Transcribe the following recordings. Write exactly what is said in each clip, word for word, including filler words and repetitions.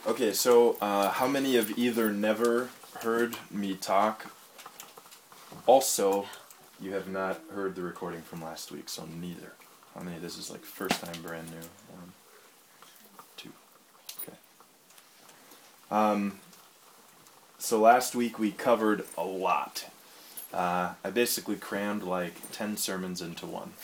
Okay, so uh, how many have either never heard me talk? Also, you have not heard the recording from last week, so neither. How many? This is like first time, brand new. One, two. Okay. Um, so last week we covered a lot. Uh, I basically crammed like ten sermons into one.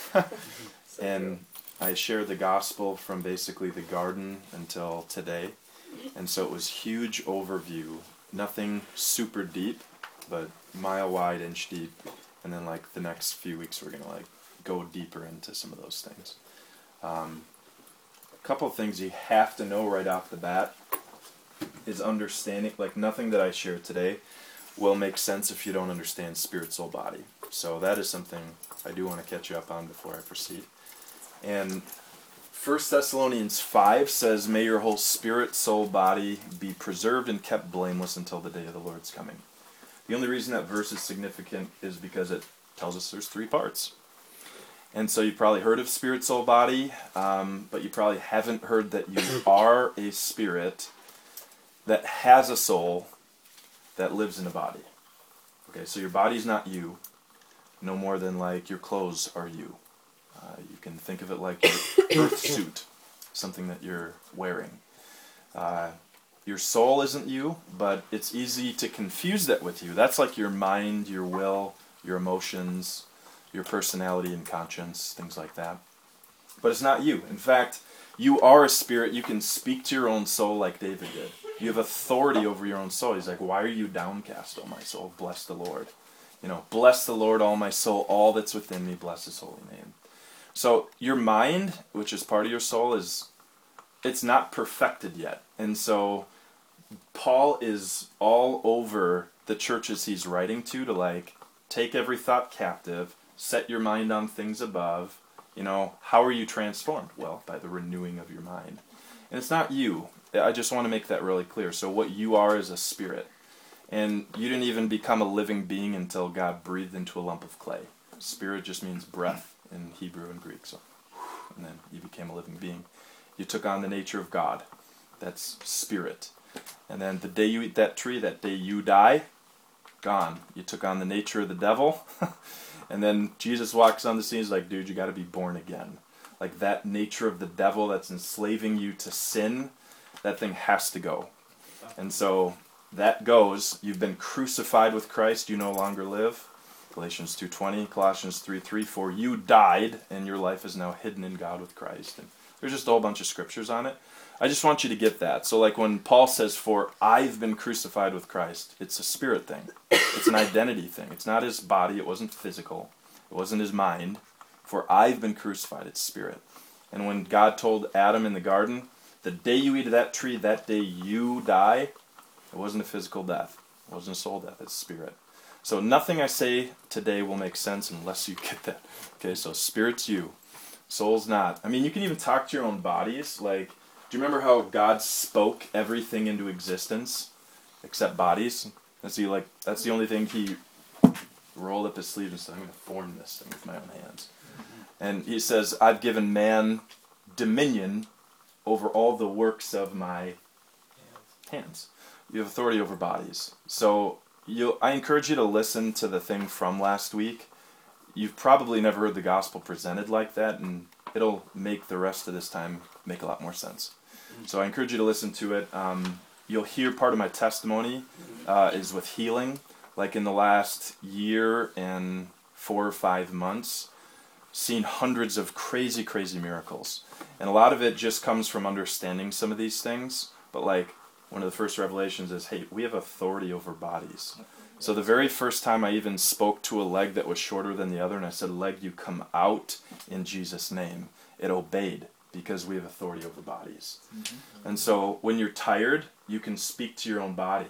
And I shared the gospel from basically the garden until today. And so it was huge overview, nothing super deep, but mile wide, inch deep. And then like the next few weeks we're going to like go deeper into some of those things. Um, a couple of things you have to know right off the bat is understanding, like nothing that I share today will make sense if you don't understand spirit, soul, body. So that is something I do want to catch you up on before I proceed. And First Thessalonians five says, "May your whole spirit, soul, body be preserved and kept blameless until the day of the Lord's coming." The only reason that verse is significant is because it tells us there's three parts. And so you've probably heard of spirit, soul, body, um, but you probably haven't heard that you are a spirit that has a soul that lives in a body. Okay, so your body's not you, no more than like your clothes are you. Uh, you can think of it like your earth suit, something that you're wearing. Uh, your soul isn't you, but it's easy to confuse that with you. That's like your mind, your will, your emotions, your personality and conscience, things like that. But it's not you. In fact, you are a spirit. You can speak to your own soul like David did. You have authority over your own soul. He's like, "Why are you downcast, O my soul? Bless the Lord." You know, "Bless the Lord, all my soul, all that's within me, bless his holy name." So your mind, which is part of your soul, is it's not perfected yet. And so Paul is all over the churches he's writing to to like take every thought captive, set your mind on things above. You know, how are you transformed? Well, by the renewing of your mind. And it's not you. I just want to make that really clear. So what you are is a spirit. And you didn't even become a living being until God breathed into a lump of clay. Spirit just means breath in Hebrew and Greek. So, and then you became a living being. You took on the nature of God. That's spirit. And then the day you eat that tree, that day you die, gone. You took on the nature of the devil. And then Jesus walks on the scene. He's like, "Dude, you got to be born again." Like that nature of the devil that's enslaving you to sin, that thing has to go. And so that goes. You've been crucified with Christ. You no longer live. Galatians two twenty, Colossians three three, "For you died, and your life is now hidden in God with Christ." And there's just a whole bunch of scriptures on it. I just want you to get that. So like when Paul says, "For I've been crucified with Christ," it's a spirit thing. It's an identity thing. It's not his body. It wasn't physical. It wasn't his mind. "For I've been crucified," it's spirit. And when God told Adam in the garden, "The day you eat of that tree, that day you die," it wasn't a physical death. It wasn't a soul death. It's spirit. So nothing I say today will make sense unless you get that. Okay, so spirit's you. Soul's not. I mean, you can even talk to your own bodies. Like, do you remember how God spoke everything into existence except bodies? That's the, like, that's the only thing he rolled up his sleeve and said, "I'm going to form this thing with my own hands." And he says, "I've given man dominion over all the works of my hands." You have authority over bodies. So you, I encourage you to listen to the thing from last week. You've probably never heard the gospel presented like that, and it'll make the rest of this time make a lot more sense. So I encourage you to listen to it. Um, you'll hear part of my testimony uh, is with healing. Like in the last year and four or five months, seen hundreds of crazy, crazy miracles. And a lot of it just comes from understanding some of these things. But like, one of the first revelations is, hey, we have authority over bodies. So the very first time I even spoke to a leg that was shorter than the other, and I said, "Leg, you come out in Jesus' name," it obeyed because we have authority over bodies. Mm-hmm. And so when you're tired, you can speak to your own body.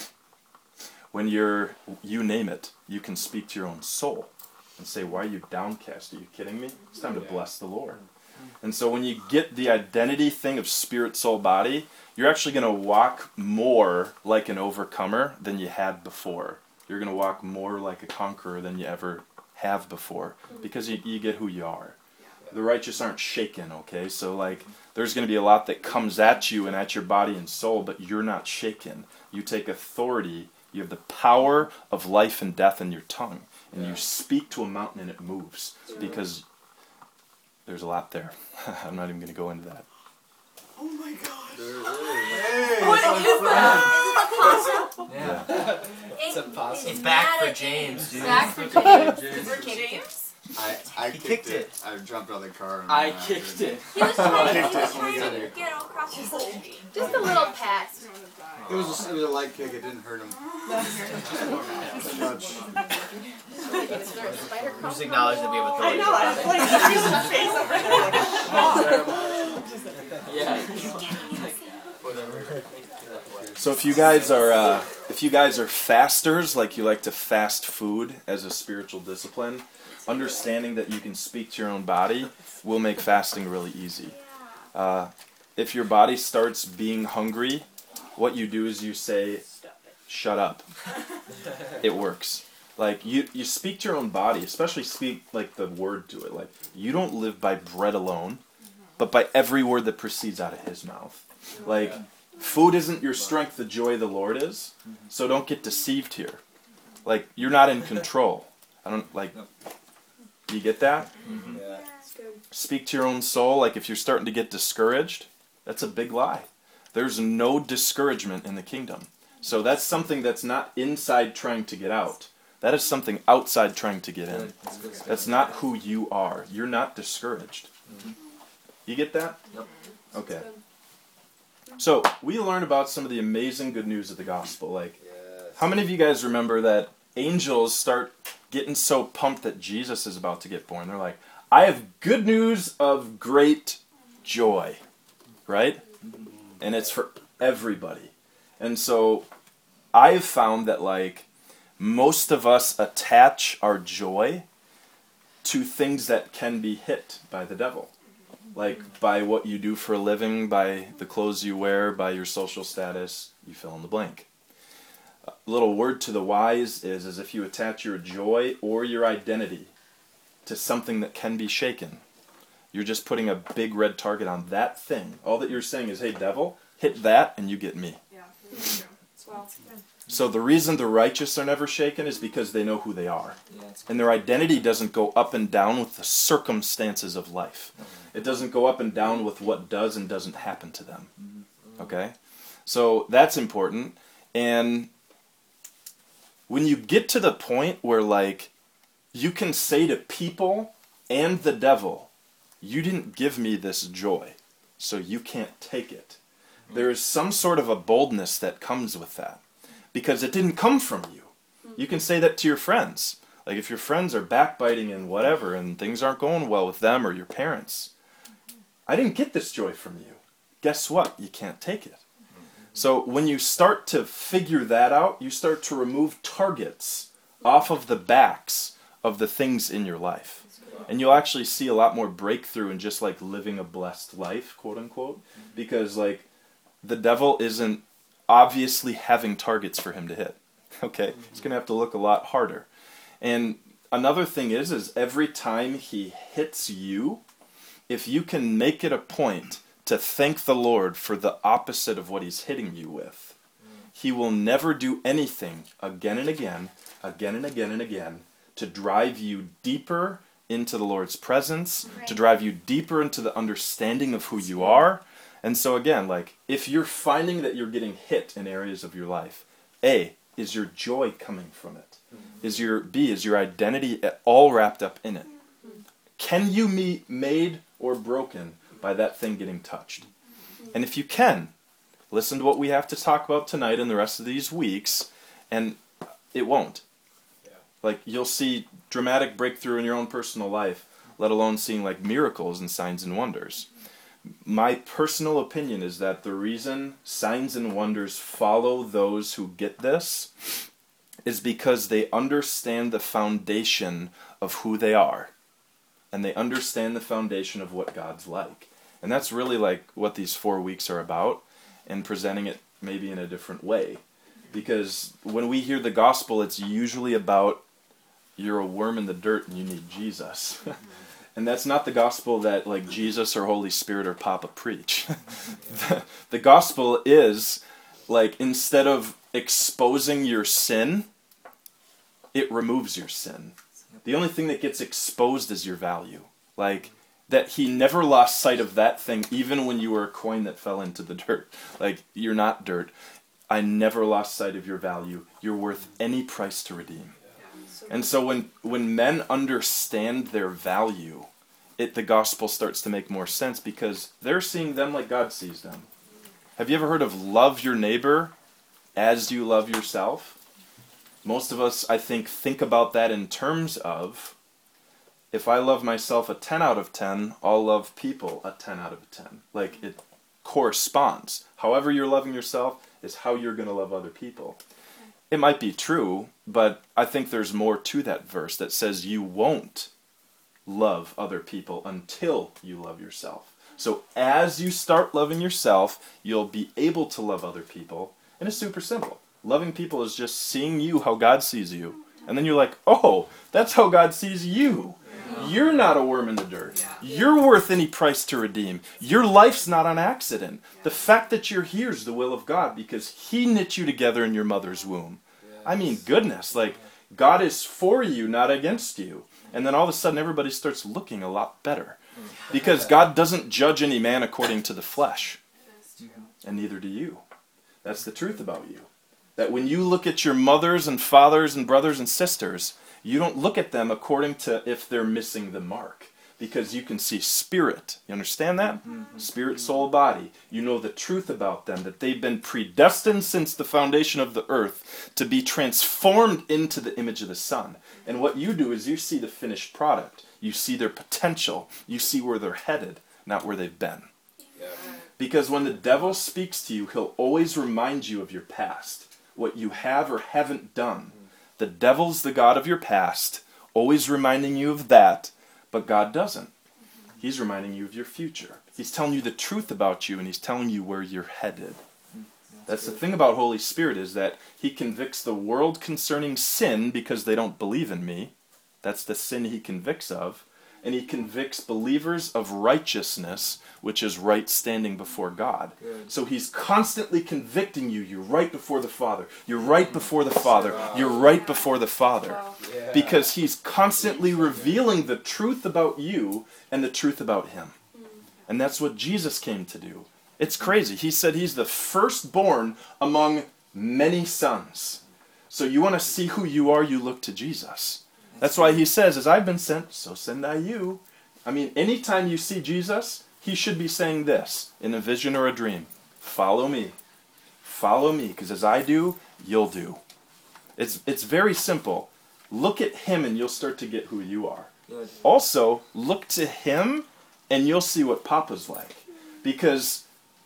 When you're, you name it, you can speak to your own soul and say, "Why are you downcast? Are you kidding me? It's time to bless the Lord." And so when you get the identity thing of spirit, soul, body, you're actually going to walk more like an overcomer than you had before. You're going to walk more like a conqueror than you ever have before because you, you get who you are. the righteous aren't shaken, okay? So, like, there's going to be a lot that comes at you and at your body and soul, but you're not shaken. You take authority. You have the power of life and death in your tongue. And you speak to a mountain and it moves. Because there's a lot there. I'm not even going to go into that. Oh my gosh. Hey, What it's is that? fun. Is it a Yeah. It's a possum. It's back not for a- James, dude. Back for James. James. For James. I, I He kicked, kicked it. it. I jumped out of the car. And I ran after kicked him. it. He was trying, he Kicked was it. trying Together. to get across the street. Just a little pass. It was a, it was a light kick. It didn't hurt him. Much. Is there a spider crawling? Just acknowledge that we have I authority. know, I was like, just using the face over there, like, Yeah. So if you guys are uh, if you guys are fasters, like you like to fast food as a spiritual discipline, understanding that you can speak to your own body will make fasting really easy. Uh, if your body starts being hungry, what you do is you say, "Shut up." It works. Like you, you speak to your own body, especially speak like the word to it. Like you don't live by bread alone, but by every word that proceeds out of His mouth. Like. Food isn't your strength, the joy of the Lord is. So don't get deceived here. Like, you're not in control. I don't, like, do you get that? Yeah. Speak to your own soul. Like, if you're starting to get discouraged, that's a big lie. There's no discouragement in the kingdom. So that's something that's not inside trying to get out. That is something outside trying to get in. That's not who you are. You're not discouraged. You get that? Yep. Okay. So, we learn about some of the amazing good news of the gospel. Like, how many of you guys remember that angels start getting so pumped that Jesus is about to get born? They're like, I have good news of great joy. Right? And it's for everybody. And so, I've found that, like, most of us attach our joy to things that can be hit by the devil. Like, by what you do for a living, by the clothes you wear, by your social status, you fill in the blank. A little word to the wise is, is if you attach your joy or your identity to something that can be shaken, you're just putting a big red target on that thing. All that you're saying is, hey, devil, hit that and you get me. Yeah, that's true. Well, So the reason the righteous are never shaken is because they know who they are. Yeah, it's And their identity doesn't go up and down with the circumstances of life. It doesn't go up and down with what does and doesn't happen to them. Okay? So that's important. And when you get to the point where, like, you can say to people and the devil, you didn't give me this joy, so you can't take it. There is some sort of a boldness that comes with that. Because it didn't come from you. You can say that to your friends. Like if your friends are backbiting and whatever and things aren't going well with them or your parents. I didn't get this joy from you. Guess what? You can't take it. So when you start to figure that out, you start to remove targets off of the backs of the things in your life. And you'll actually see a lot more breakthrough in just like living a blessed life, quote unquote. Because like the devil isn't obviously having targets for him to hit. Okay? He's going to have to look a lot harder. And another thing is, is every time he hits you, if you can make it a point to thank the Lord for the opposite of what he's hitting you with, he will never do anything again and again, again and again and again, to drive you deeper into the Lord's presence, Right. to drive you deeper into the understanding of who you are. And so again, like, if you're finding that you're getting hit in areas of your life, A, is your joy coming from it? Is your, B, is your identity at all wrapped up in it? Can you be made or broken by that thing getting touched? And if you can, listen to what we have to talk about tonight and the rest of these weeks, and it won't. Like, you'll see dramatic breakthrough in your own personal life, let alone seeing, like, miracles and signs and wonders. My personal opinion is that the reason signs and wonders follow those who get this is because they understand the foundation of who they are. And they understand the foundation of what God's like. And that's really like what these four weeks are about, and presenting it maybe in a different way. Because when we hear the gospel, it's usually about you're a worm in the dirt and you need Jesus. And that's not the gospel that like Jesus or Holy Spirit or Papa preach. the, the gospel is like instead of exposing your sin, it removes your sin. The only thing that gets exposed is your value. Like that he never lost sight of that thing even when you were a coin that fell into the dirt. Like you're not dirt. I never lost sight of your value. You're worth any price to redeem. And so when, when men understand their value, it the gospel starts to make more sense because they're seeing them like God sees them. Have you ever heard of love your neighbor as you love yourself? Most of us, I think, think about that in terms of, if I love myself a ten out of ten, I'll love people a ten out of ten. Like, it corresponds. However you're loving yourself is how you're going to love other people. It might be true, but I think there's more to that verse that says you won't love other people until you love yourself. So as you start loving yourself, you'll be able to love other people. And it's super simple. Loving people is just seeing you how God sees you. And then you're like, oh, that's how God sees you. You're not a worm in the dirt. You're worth any price to redeem. Your life's not an accident. The fact that you're here is the will of God because he knit you together in your mother's womb. I mean, goodness, like, God is for you, not against you. And then all of a sudden everybody starts looking a lot better. Because God doesn't judge any man according to the flesh. And neither do you. That's the truth about you. That when you look at your mothers and fathers and brothers and sisters, you don't look at them according to if they're missing the mark. Because you can see spirit. You understand that? Mm-hmm. Spirit, soul, body. You know the truth about them. That they've been predestined since the foundation of the earth to be transformed into the image of the Son. And what you do is you see the finished product. You see their potential. You see where they're headed, not where they've been. Yeah. Because when the devil speaks to you, he'll always remind you of your past. What you have or haven't done. The devil's the god of your past, always reminding you of that. But God doesn't. He's reminding you of your future. He's telling you the truth about you, and he's telling you where you're headed. That's the thing about Holy Spirit is that he convicts the world concerning sin because they don't believe in me. That's the sin he convicts of. And he convicts believers of righteousness, which is right standing before God. Good. So he's constantly convicting you. You're right before the Father. You're right before the Father. You're right before the Father. Yeah. Because he's constantly revealing the truth about you and the truth about him. And that's what Jesus came to do. It's crazy. He said he's the firstborn among many sons. So you want to see who you are, you look to Jesus. That's why he says, as I've been sent, so send I you. I mean, anytime you see Jesus, he should be saying this in a vision or a dream. Follow me. Follow me, because as I do, you'll do. It's, it's very simple. Look at him and you'll start to get who you are. Good. Also, look to him and you'll see what Papa's like. Because,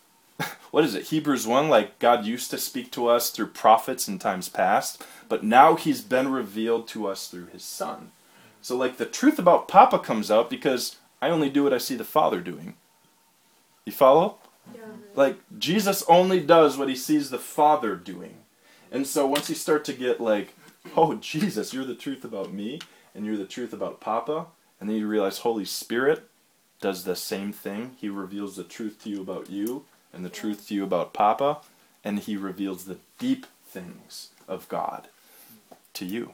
what is it, Hebrews one, like God used to speak to us through prophets in times past, but now he's been revealed to us through his Son. So like the truth about Papa comes out because I only do what I see the Father doing. You follow? Yeah. Like Jesus only does what he sees the Father doing. And so once you start to get like, oh Jesus, you're the truth about me, and you're the truth about Papa, and then you realize Holy Spirit does the same thing. He reveals the truth to you about you, and the truth to you about Papa, and he reveals the deep things of God to you.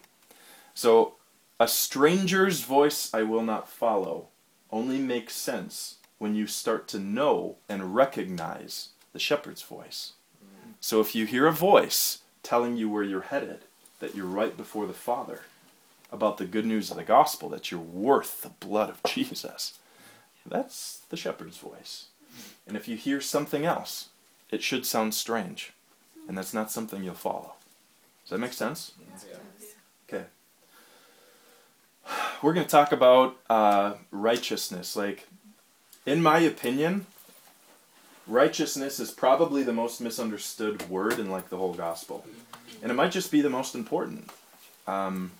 So, a stranger's voice I will not follow only makes sense when you start to know and recognize the shepherd's voice. So if you hear a voice telling you where you're headed, that you're right before the Father, about the good news of the gospel, that you're worth the blood of Jesus, that's the shepherd's voice. And if you hear something else, it should sound strange, and that's not something you'll follow. Does that make sense? Yeah. Okay. We're going to talk about uh, righteousness. Like, in my opinion, righteousness is probably the most misunderstood word in like the whole gospel. And it might just be the most important. Um,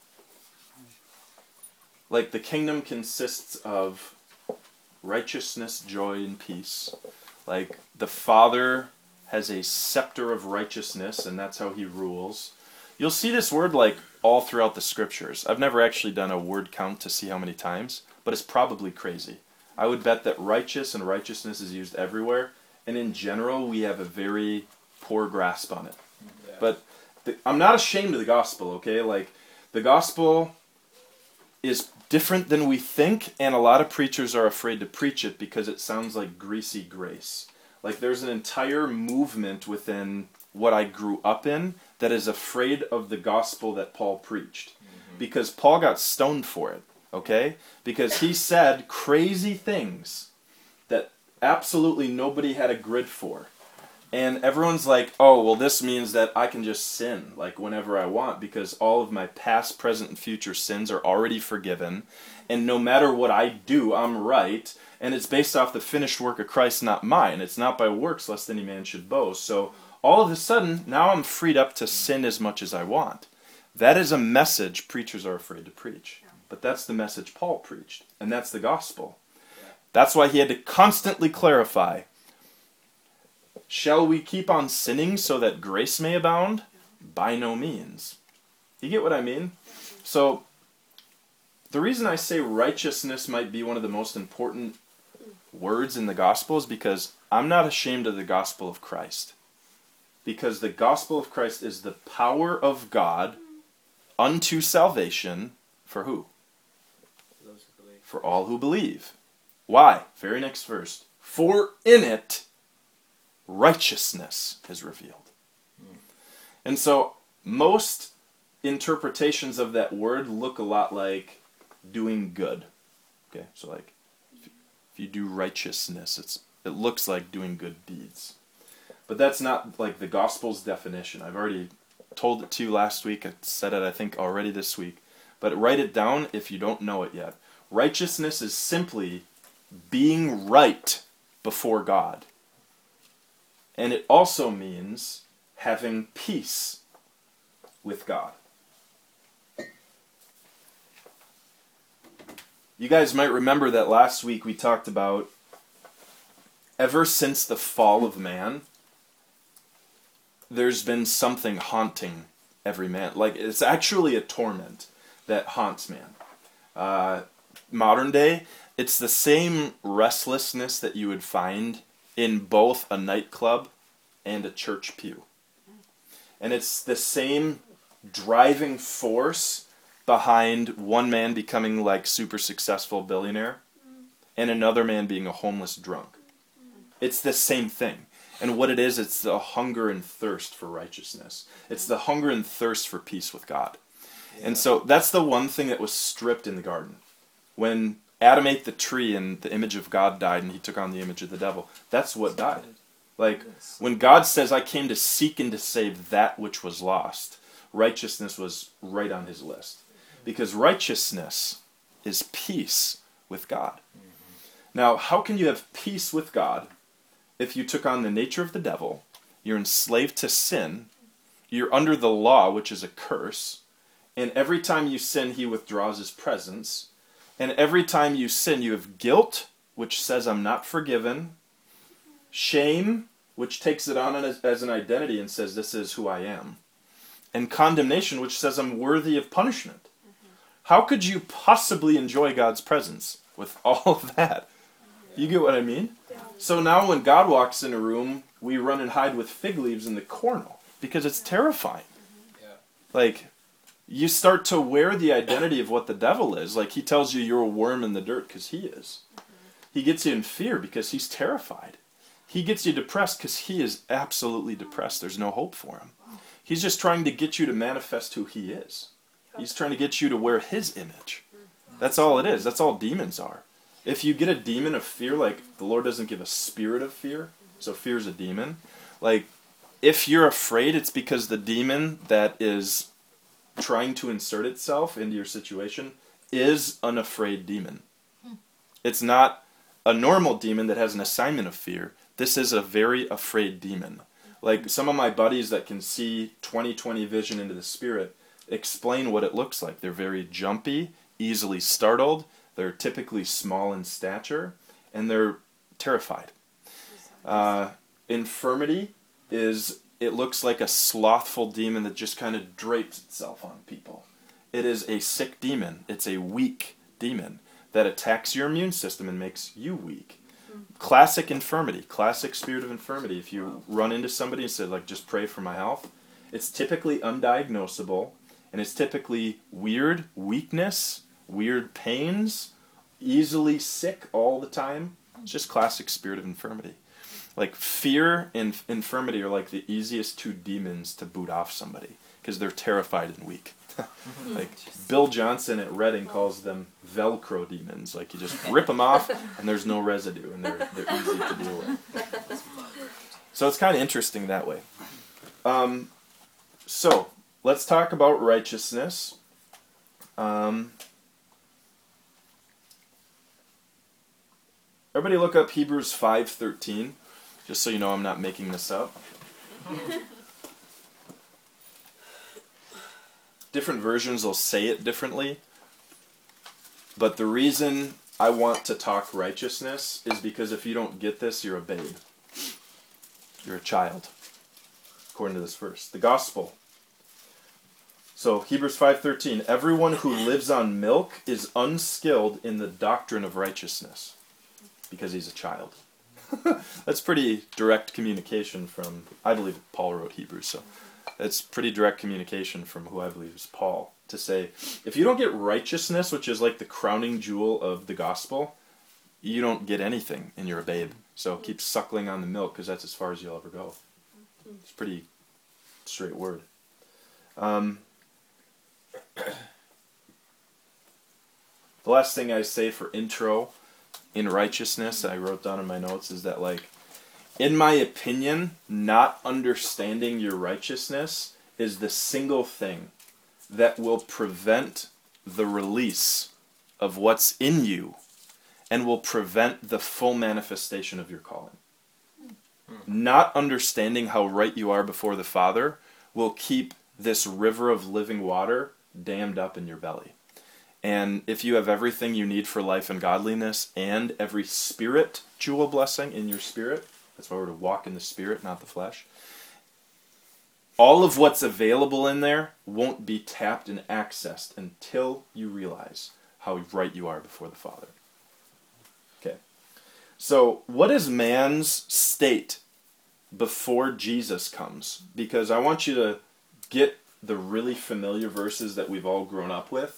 like, the kingdom consists of righteousness, joy, and peace. Like, the Father has a scepter of righteousness, and that's how he rules. You'll see this word, like, all throughout the Scriptures. I've never actually done a word count to see how many times, but it's probably crazy. I would bet that righteous and righteousness is used everywhere, and in general, we have a very poor grasp on it. Yeah. But the, I'm not ashamed of the gospel, okay? Like, the gospel is different than we think, and a lot of preachers are afraid to preach it because it sounds like greasy grace. Like, there's an entire movement within what I grew up in that is afraid of the gospel that Paul preached. Mm-hmm. Because Paul got stoned for it, okay? Because he said crazy things that absolutely nobody had a grid for. And everyone's like, oh, well, this means that I can just sin, like, whenever I want, because all of my past, present, and future sins are already forgiven, and no matter what I do, I'm right, and it's based off the finished work of Christ, not mine. It's not by works, lest any man should boast. So all of a sudden, now I'm freed up to sin as much as I want. That is a message preachers are afraid to preach. But that's the message Paul preached, and that's the gospel. That's why he had to constantly clarify, shall we keep on sinning so that grace may abound? By no means. You get what I mean? So, the reason I say righteousness might be one of the most important words in the gospel is because I'm not ashamed of the gospel of Christ. Because the gospel of Christ is the power of God unto salvation for who? For those who believe. For all who believe. Why? Very next verse. For in it righteousness is revealed. Mm. And so most interpretations of that word look a lot like doing good. Okay, so like if you do righteousness, it's it looks like doing good deeds. But that's not like the gospel's definition. I've already told it to you last week. I said it, I think, already this week. But write it down if you don't know it yet. Righteousness is simply being right before God. And it also means having peace with God. You guys might remember that last week we talked about ever since the fall of man, there's been something haunting every man. Like, it's actually a torment that haunts man. Uh, modern day, it's the same restlessness that you would find in both a nightclub and a church pew. And it's the same driving force behind one man becoming like super successful billionaire and another man being a homeless drunk. It's the same thing. And what it is, it's the hunger and thirst for righteousness. It's the hunger and thirst for peace with God. Yeah. And so that's the one thing that was stripped in the garden. When Adam ate the tree and the image of God died and he took on the image of the devil, that's what died. Like, when God says, I came to seek and to save that which was lost, righteousness was right on his list. Because righteousness is peace with God. Now, how can you have peace with God if you took on the nature of the devil, you're enslaved to sin, you're under the law, which is a curse, and every time you sin, he withdraws his presence, and every time you sin, you have guilt, which says, I'm not forgiven, shame, which takes it on as, as an identity and says, this is who I am, and condemnation, which says, I'm worthy of punishment. Mm-hmm. How could you possibly enjoy God's presence with all of that? You get what I mean? Yeah. So now when God walks in a room, we run and hide with fig leaves in the corner because it's terrifying. Yeah. Like, you start to wear the identity of what the devil is. Like, he tells you you're a worm in the dirt because he is. He gets you in fear because he's terrified. He gets you depressed because he is absolutely depressed. There's no hope for him. He's just trying to get you to manifest who he is. He's trying to get you to wear his image. That's all it is. That's all demons are. If you get a demon of fear, like, the Lord doesn't give a spirit of fear, so fear is a demon. Like, if you're afraid, it's because the demon that is trying to insert itself into your situation is an afraid demon. It's not a normal demon that has an assignment of fear. This is a very afraid demon. Like, some of my buddies that can see twenty twenty vision into the spirit explain what it looks like. They're very jumpy, easily startled. They're typically small in stature, and they're terrified. Uh, infirmity is, it looks like a slothful demon that just kind of drapes itself on people. It is a sick demon. It's a weak demon. that attacks your immune system and makes you weak. Classic infirmity, classic spirit of infirmity. If you run into somebody and say, like, just pray for my health, it's typically undiagnosable, and it's typically weird weakness, weird pains, easily sick all the time. It's just classic spirit of infirmity. Like, fear and infirmity are like the easiest two demons to boot off somebody, because they're terrified and weak. Like, Bill Johnson at Reading calls them Velcro demons. Like, you just rip them off, and there's no residue, and they're, they're easy to deal with. So it's kind of interesting that way. Um, so, let's talk about righteousness. Um, everybody look up Hebrews five thirteen, just so you know I'm not making this up. Different versions will say it differently, but the reason I want to talk righteousness is because if you don't get this, you're a babe. You're a child, according to this verse. The gospel. So, Hebrews five thirteen, everyone who lives on milk is unskilled in the doctrine of righteousness, because he's a child. That's pretty direct communication from, I believe Paul wrote Hebrews, so that's pretty direct communication from who I believe is Paul, to say, if you don't get righteousness, which is like the crowning jewel of the gospel, you don't get anything, and you're a babe. So keep suckling on the milk, because that's as far as you'll ever go. It's pretty straight word. Um, the last thing I say for intro in righteousness, I wrote down in my notes, is that, like, in my opinion, not understanding your righteousness is the single thing that will prevent the release of what's in you and will prevent the full manifestation of your calling. Not understanding how right you are before the Father will keep this river of living water dammed up in your belly. And if you have everything you need for life and godliness and every spirit jewel blessing in your spirit, that's why we're to walk in the spirit, not the flesh, all of what's available in there won't be tapped and accessed until you realize how right you are before the Father. Okay. So, what is man's state before Jesus comes? Because I want you to get the really familiar verses that we've all grown up with.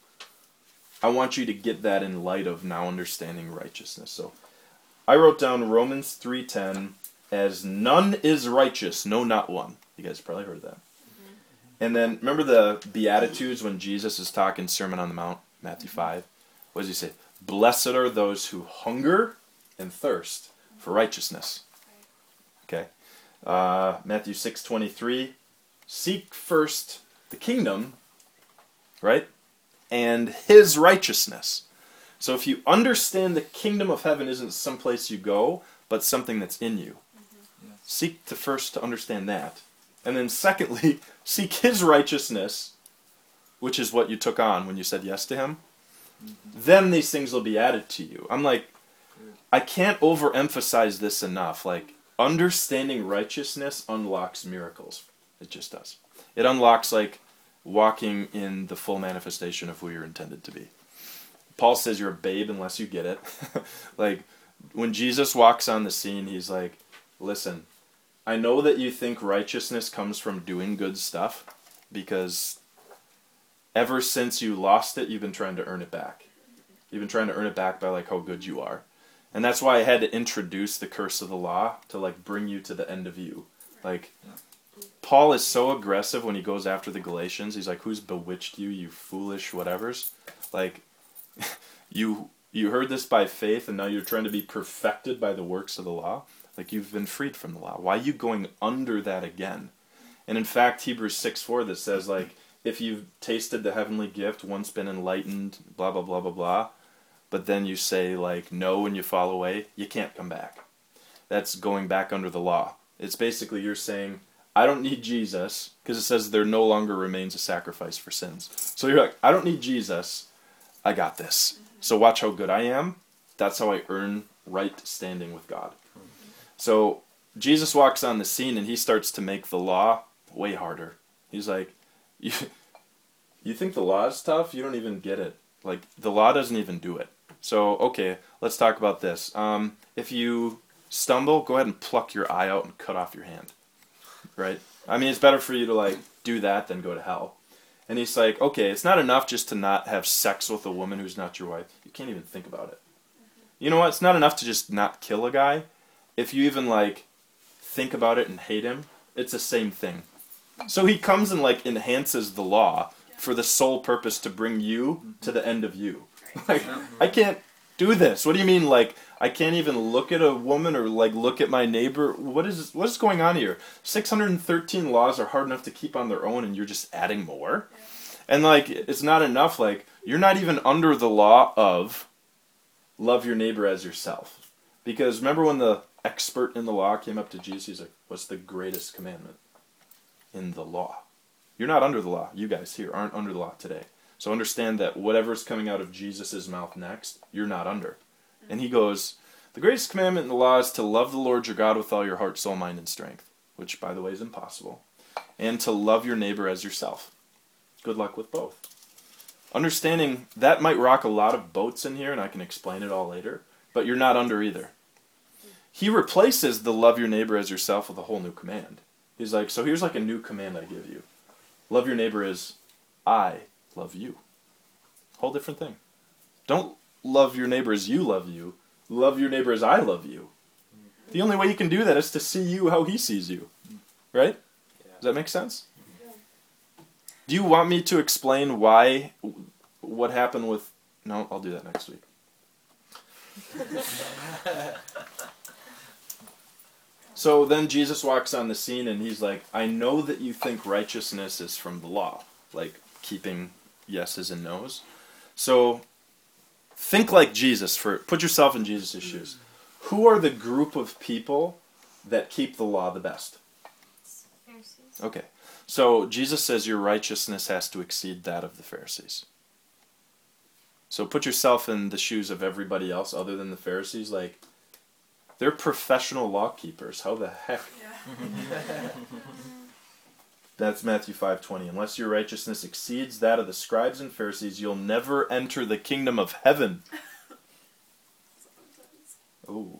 I want you to get that in light of now understanding righteousness. So, I wrote down Romans three ten as none is righteous, no, not one. You guys probably heard that. Mm-hmm. And then, remember the Beatitudes when Jesus is talking Sermon on the Mount, Matthew five? What does he say? Blessed are those who hunger and thirst for righteousness. Okay. Uh, Matthew six twenty-three, seek first the kingdom, right? And his righteousness. So if you understand the kingdom of heaven isn't someplace you go, but something that's in you, mm-hmm. seek to first to understand that. And then secondly, seek his righteousness, which is what you took on when you said yes to him. Mm-hmm. Then these things will be added to you. I'm like, I can't overemphasize this enough. Like, understanding righteousness unlocks miracles. It just does. It unlocks, like, walking in the full manifestation of who you're intended to be. Paul says you're a babe unless you get it. Like, when Jesus walks on the scene, he's like, listen, I know that you think righteousness comes from doing good stuff, because ever since you lost it, you've been trying to earn it back. You've been trying to earn it back by, like, how good you are. And that's why I had to introduce the curse of the law to, like, bring you to the end of you. Like, Paul is so aggressive when he goes after the Galatians. He's like, who's bewitched you, you foolish whatevers? Like, you you heard this by faith, and now you're trying to be perfected by the works of the law? Like, you've been freed from the law. Why are you going under that again? And in fact, Hebrews six four that says, like, if you've tasted the heavenly gift, once been enlightened, blah, blah, blah, blah, blah, but then you say, like, no, and you fall away, you can't come back. That's going back under the law. It's basically you're saying, I don't need Jesus, because it says there no longer remains a sacrifice for sins. So you're like, I don't need Jesus, I got this. So watch how good I am. That's how I earn right standing with God. So Jesus walks on the scene and he starts to make the law way harder. He's like, you, you think the law is tough? You don't even get it. Like, the law doesn't even do it. So, okay, let's talk about this. Um, if you stumble, go ahead and pluck your eye out and cut off your hand. Right? I mean, it's better for you to, like, do that than go to hell. And he's like, okay, it's not enough just to not have sex with a woman who's not your wife. You can't even think about it. You know what? It's not enough to just not kill a guy. If you even, like, think about it and hate him, it's the same thing. So he comes and, like, enhances the law for the sole purpose to bring you to the end of you. Like, I can't do this. What do you mean, like, I can't even look at a woman or, like, look at my neighbor? What is what is going on here? six hundred thirteen laws are hard enough to keep on their own, and you're just adding more? And, like, it's not enough. Like, you're not even under the law of love your neighbor as yourself. Because remember when the expert in the law came up to Jesus, he's like, what's the greatest commandment in the law? You're not under the law. You guys here aren't under the law today. So understand that whatever's coming out of Jesus' mouth next, you're not under. And he goes, the greatest commandment in the law is to love the Lord your God with all your heart, soul, mind, and strength, which, by the way, is impossible, and to love your neighbor as yourself. Good luck with both. Understanding that might rock a lot of boats in here, and I can explain it all later, but you're not under either. He replaces the love your neighbor as yourself with a whole new command. He's like, so here's like a new command I give you. Love your neighbor as I love you. Whole different thing. Don't love your neighbor as you love you. Love your neighbor as I love you. The only way you can do that is to see you how he sees you. Right? Does that make sense? Do you want me to explain why, what happened with... No, I'll do that next week. So then Jesus walks on the scene and he's like, I know that you think righteousness is from the law. Like keeping yeses and nos. So think like Jesus. For put yourself in Jesus' shoes. Who are the group of people that keep the law the best? Pharisees. Okay. So Jesus says your righteousness has to exceed that of the Pharisees. So put yourself in the shoes of everybody else other than the Pharisees. Like, they're professional law keepers. How the heck? Yeah. That's Matthew five twenty. Unless your righteousness exceeds that of the scribes and Pharisees, you'll never enter the kingdom of heaven. Ooh.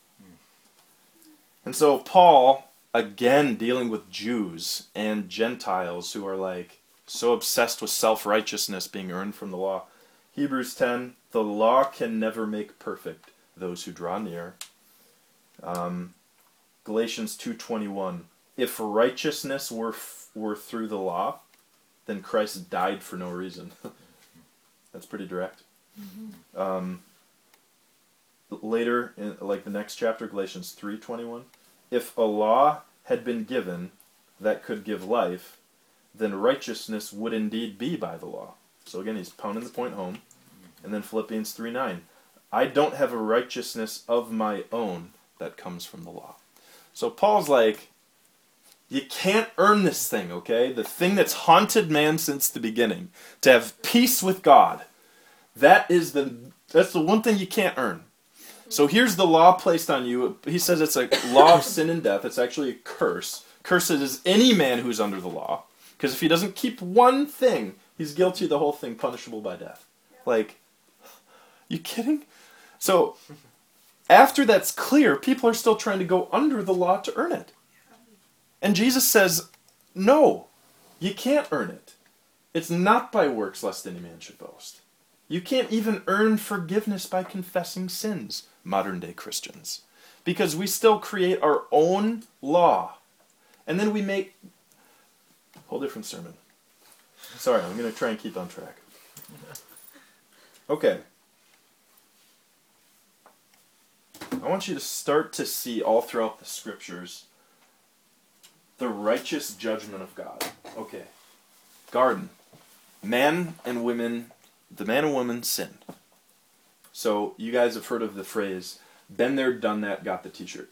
And so Paul, again dealing with Jews and Gentiles who are like so obsessed with self-righteousness being earned from the law. Hebrews ten, the law can never make perfect those who draw near. Um, Galatians two twenty-one, if righteousness were f- were through the law, then Christ died for no reason. That's pretty direct. Mm-hmm. Um, later, in, like the next chapter, Galatians three twenty-one, if a law had been given that could give life, then righteousness would indeed be by the law. So again, he's pounding the point home. And then Philippians three nine, I don't have a righteousness of my own that comes from the law. So Paul's like, you can't earn this thing, okay? The thing that's haunted man since the beginning, to have peace with God, that is the that's the one thing you can't earn. So here's the law placed on you. He says it's a law of sin and death. It's actually a curse. Cursed is any man who's under the law. Because if he doesn't keep one thing, he's guilty of the whole thing, punishable by death. Like, you kidding? So, after that's clear, people are still trying to go under the law to earn it. And Jesus says, no, you can't earn it. It's not by works lest any man should boast. You can't even earn forgiveness by confessing sins, modern day Christians. Because we still create our own law. And then we make... Whole different sermon. Sorry, I'm going to try and keep on track. Okay. I want you to start to see all throughout the scriptures the righteous judgment of God. Okay. Garden. Man and women, the man and woman sinned. So you guys have heard of the phrase, been there, done that, got the t-shirt.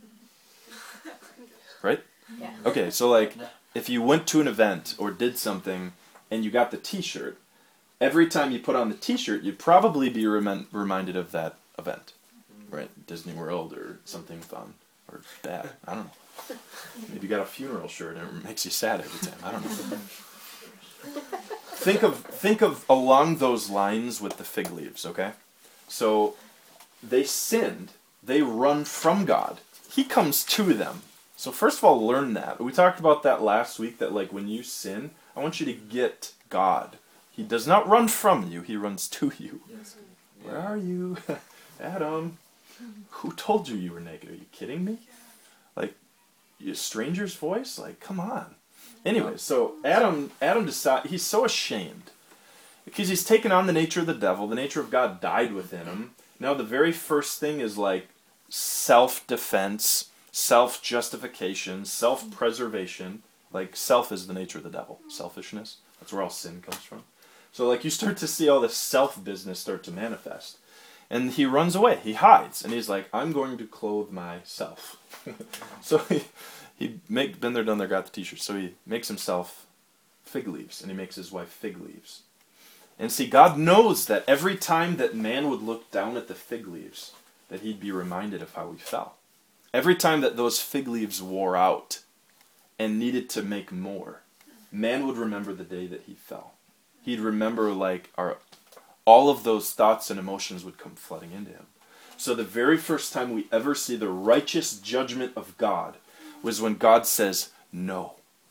Right? Yeah. Okay, so like, if you went to an event or did something and you got the t-shirt, every time you put on the t-shirt, you'd probably be rem- reminded of that event. Right? Disney World or something fun. Or bad. I don't know. Maybe you got a funeral shirt and it makes you sad every time. I don't know. Think of think of along those lines with the fig leaves, okay? So they sinned. They run from God. He comes to them. So first of all, learn that. We talked about that last week, that like when you sin, I want you to get God. He does not run from you. He runs to you. Yes. Where are you? Adam, who told you you were naked? Are you kidding me? Like, a stranger's voice? Like, come on. Anyway, so Adam, Adam decide he's so ashamed because he's taken on the nature of the devil. The nature of God died within him. Now the very first thing is like self-defense, self-justification, self-preservation. Like, self is the nature of the devil. Selfishness. That's where all sin comes from. So like you start to see all this self-business start to manifest. And he runs away. He hides. And he's like, I'm going to clothe myself. So he, he make, been there, done there, got the t-shirt. So he makes himself fig leaves. And he makes his wife fig leaves. And see, God knows that every time that man would look down at the fig leaves, that he'd be reminded of how he fell. Every time that those fig leaves wore out and needed to make more, man would remember the day that he fell. He'd remember, like, our, all of those thoughts and emotions would come flooding into him. So the very first time we ever see the righteous judgment of God was when God says, no,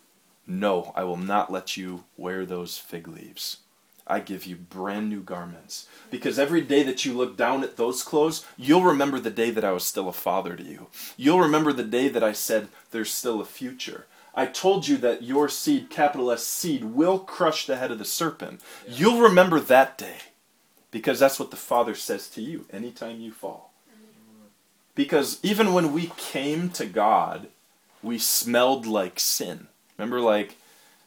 no, I will not let you wear those fig leaves. I give you brand new garments. Because every day that you look down at those clothes, you'll remember the day that I was still a father to you. You'll remember the day that I said there's still a future. I told you that your seed, capital S seed, will crush the head of the serpent. Yeah. You'll remember that day. Because that's what the Father says to you anytime you fall. Because even when we came to God, we smelled like sin. Remember, like,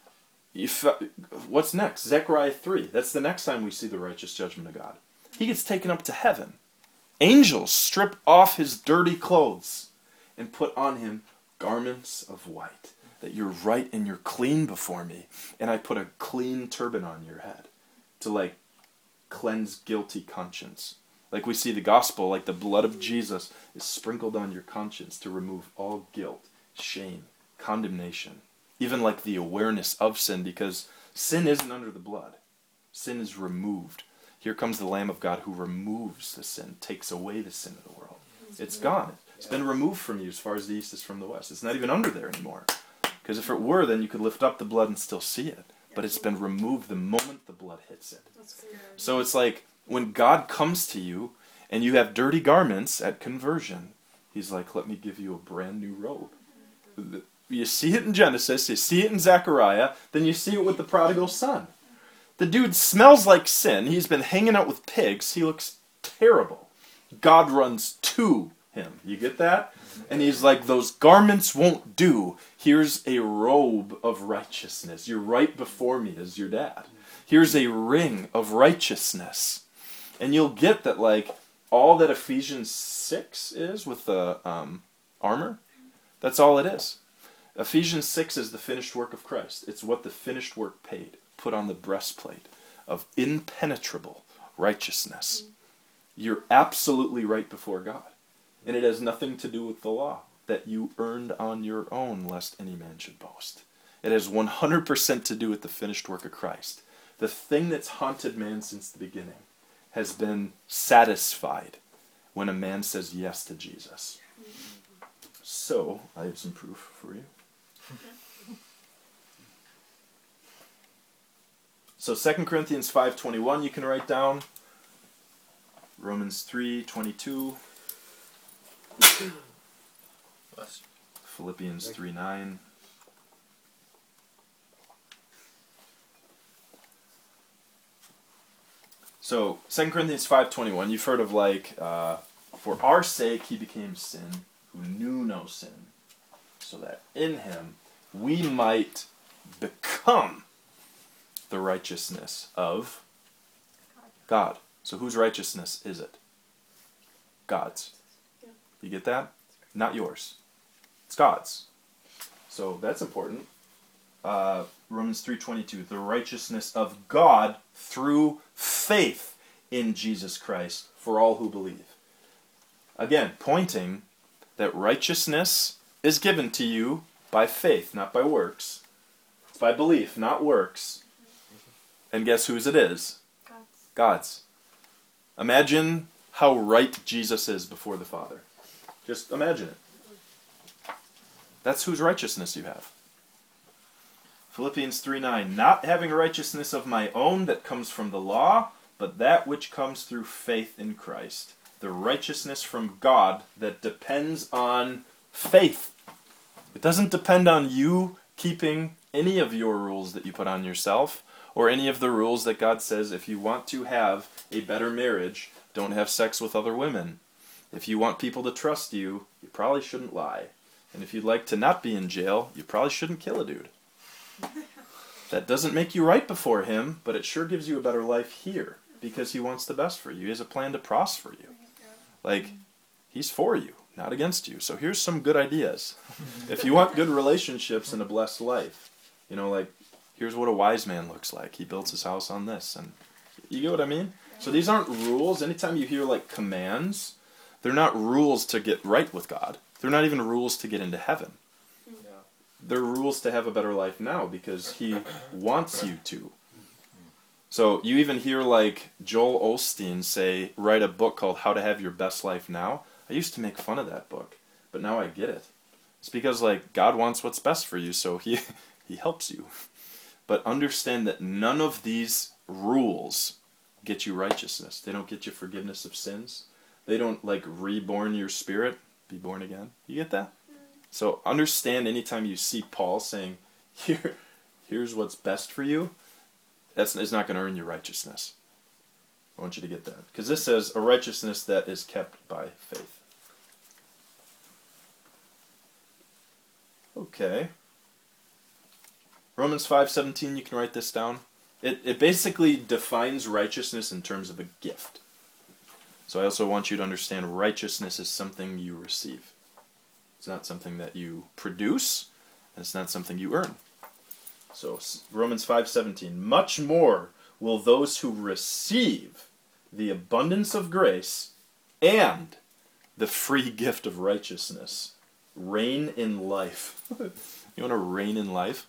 if, what's next? Zechariah three. That's the next time we see the righteous judgment of God. He gets taken up to heaven. Angels strip off his dirty clothes and put on him garments of white. That you're right and you're clean before me. And I put a clean turban on your head to, like, cleanse guilty conscience. Like we see the gospel, like the blood of Jesus is sprinkled on your conscience to remove all guilt, shame, condemnation. Even like the awareness of sin, because sin isn't under the blood. Sin is removed. Here comes the Lamb of God who removes the sin, takes away the sin of the world. It's gone. It's been removed from you as far as the east is from the west. It's not even under there anymore. Because if it were, then you could lift up the blood and still see it. But it's been removed the moment the blood hits it. So it's like when God comes to you and you have dirty garments at conversion, he's like, let me give you a brand new robe. You see it in Genesis, you see it in Zechariah, then you see it with the prodigal son. The dude smells like sin. He's been hanging out with pigs. He looks terrible. God runs to him. You get that? And he's like, those garments won't do. Here's a robe of righteousness. You're right before me as your dad. Here's a ring of righteousness. And you'll get that, like, all that Ephesians six is with the um, armor, that's all it is. Ephesians six is the finished work of Christ. It's what the finished work paid. Put on the breastplate of impenetrable righteousness. You're absolutely right before God. And it has nothing to do with the law that you earned on your own, lest any man should boast. It has one hundred percent to do with the finished work of Christ. The thing that's haunted man since the beginning has been satisfied when a man says yes to Jesus. So, I have some proof for you. So Second Corinthians five twenty-one you can write down. Romans three twenty-two. Philippians three nine. So Second Corinthians five twenty-one, you've heard of like, uh, for our sake he became sin, who knew no sin, so that in him we might become the righteousness of God. So whose righteousness is it? God's. You get that? Not yours. It's God's. So that's important. Uh, Romans three twenty-two, the righteousness of God through faith in Jesus Christ for all who believe. Again, pointing that righteousness is given to you by faith, not by works. It's by belief, not works. And guess whose it is? God's. God's. Imagine how right Jesus is before the Father. Just imagine it. That's whose righteousness you have. Philippians three nine, not having a righteousness of my own that comes from the law, but that which comes through faith in Christ. The righteousness from God that depends on faith. It doesn't depend on you keeping any of your rules that you put on yourself, or any of the rules that God says if you want to have a better marriage, don't have sex with other women. If you want people to trust you, you probably shouldn't lie. And if you'd like to not be in jail, you probably shouldn't kill a dude. That doesn't make you right before him, but it sure gives you a better life here, because he wants the best for you. He has a plan to prosper you. Like, he's for you, not against you. So here's some good ideas. If you want good relationships and a blessed life, you know, like, here's what a wise man looks like. He builds his house on this. And you get what I mean? So these aren't rules. Anytime you hear, like, commands, they're not rules to get right with God. They're not even rules to get into heaven. Yeah. They're rules to have a better life now because he wants you to. So you even hear, like, Joel Osteen say, write a book called How to Have Your Best Life Now. I used to make fun of that book, but now I get it. It's because, like, God wants what's best for you, so he he helps you. But understand that none of these rules get you righteousness. They don't get you forgiveness of sins. They don't, like, reborn your spirit, be born again. You get that? So understand anytime you see Paul saying, here, here's what's best for you, that's it's not going to earn you righteousness. I want you to get that. Because this says a righteousness that is kept by faith. Okay. Romans five seventeen, you can write this down. It it basically defines righteousness in terms of a gift. So I also want you to understand righteousness is something you receive. It's not something that you produce, and it's not something you earn. So Romans five seventeen, much more will those who receive the abundance of grace and the free gift of righteousness reign in life. You want to reign in life?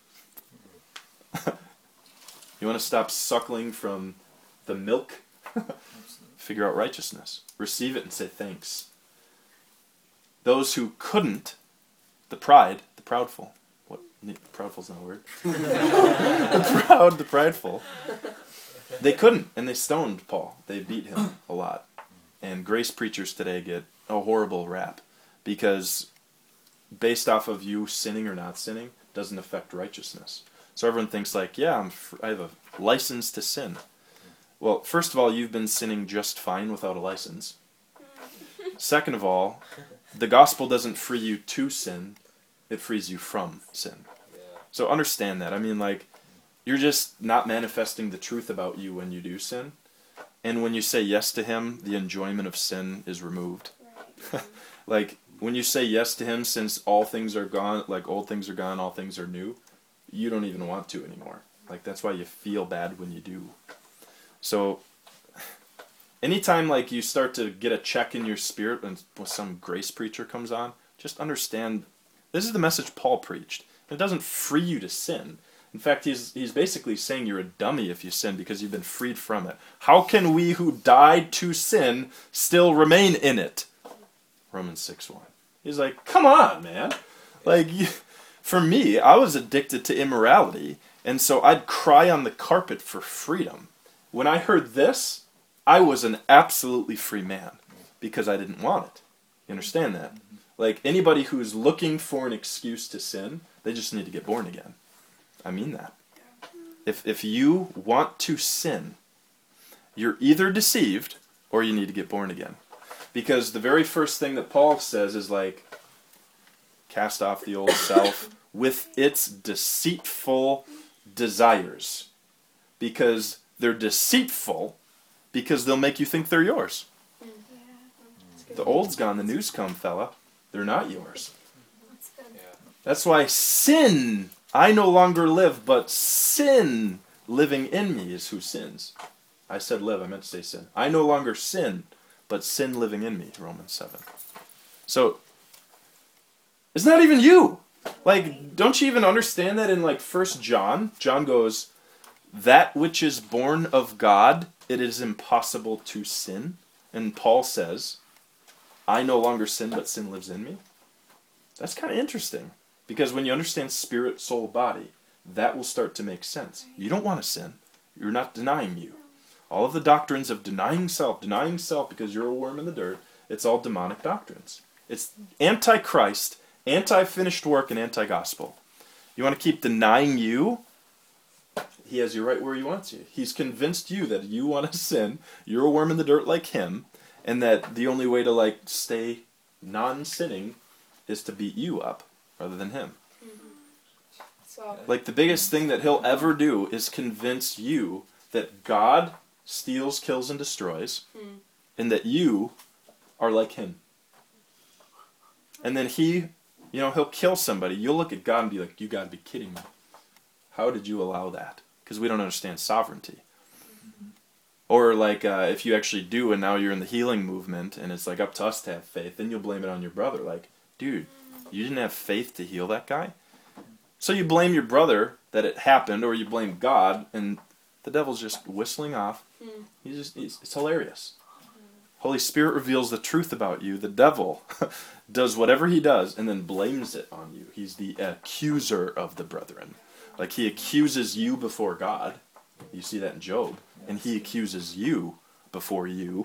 You want to stop suckling from the milk? Figure out righteousness. Receive it and say thanks. Those who couldn't, the pride, the proudful. What? Proudful's not a word. The proud, the prideful. They couldn't, and they stoned Paul. They beat him a lot. And grace preachers today get a horrible rap because based off of you sinning or not sinning doesn't affect righteousness. So everyone thinks like, yeah, I'm fr- I have a license to sin. Well, first of all, you've been sinning just fine without a license. Second of all, the gospel doesn't free you to sin, it frees you from sin. So understand that. I mean, like, you're just not manifesting the truth about you when you do sin. And when you say yes to him, the enjoyment of sin is removed. Like, when you say yes to him, since all things are gone, like old things are gone, all things are new, you don't even want to anymore. Like, that's why you feel bad when you do. So, anytime, like, you start to get a check in your spirit when some grace preacher comes on, just understand, this is the message Paul preached. It doesn't free you to sin. In fact, he's he's basically saying you're a dummy if you sin because you've been freed from it. How can we who died to sin still remain in it? Romans six one. He's like, come on, man. Like, you, for me, I was addicted to immorality, and so I'd cry on the carpet for freedom. When I heard this, I was an absolutely free man because I didn't want it. You understand that? Like, anybody who's looking for an excuse to sin, they just need to get born again. I mean that. If if you want to sin, you're either deceived or you need to get born again. Because the very first thing that Paul says is like, cast off the old self with its deceitful desires. Because they're deceitful because they'll make you think they're yours. The old's gone, the new's come, fella. They're not yours. That's why sin, I no longer live, but sin living in me is who sins. I said live, I meant to say sin. I no longer sin, but sin living in me, Romans seven. So, it's not even you. Like, don't you even understand that in, like, First John? John goes, that which is born of God, it is impossible to sin. and Paul says, I no longer sin, but sin lives in me. That's kind of interesting. Because when you understand spirit, soul, body, that will start to make sense. You don't want to sin. You're not denying you. All of the doctrines of denying self, denying self because you're a worm in the dirt, it's all demonic doctrines. It's anti-Christ, anti-finished work, and anti-gospel. You want to keep denying you? He has you right where he wants you. He's convinced you that you want to sin, you're a worm in the dirt like him, and that the only way to like stay non-sinning is to beat you up rather than him. Mm-hmm. So. Like the biggest thing that he'll ever do is convince you that God steals, kills, and destroys, mm. and that you are like him. And then he, you know, he'll kill somebody. You'll look at God and be like, you gotta be kidding me. How did you allow that? Because we don't understand sovereignty. Mm-hmm. Or like uh, if you actually do and now you're in the healing movement and it's like up to us to have faith, then you'll blame it on your brother. Like, dude, you didn't have faith to heal that guy? So you blame your brother that it happened, or you blame God, and the devil's just whistling off. Mm. He's just, he's, it's hilarious. Mm. Holy Spirit reveals the truth about you. The devil does whatever he does and then blames it on you. He's the accuser of the brethren. Like he accuses you before God. You see that in Job. And he accuses you before you.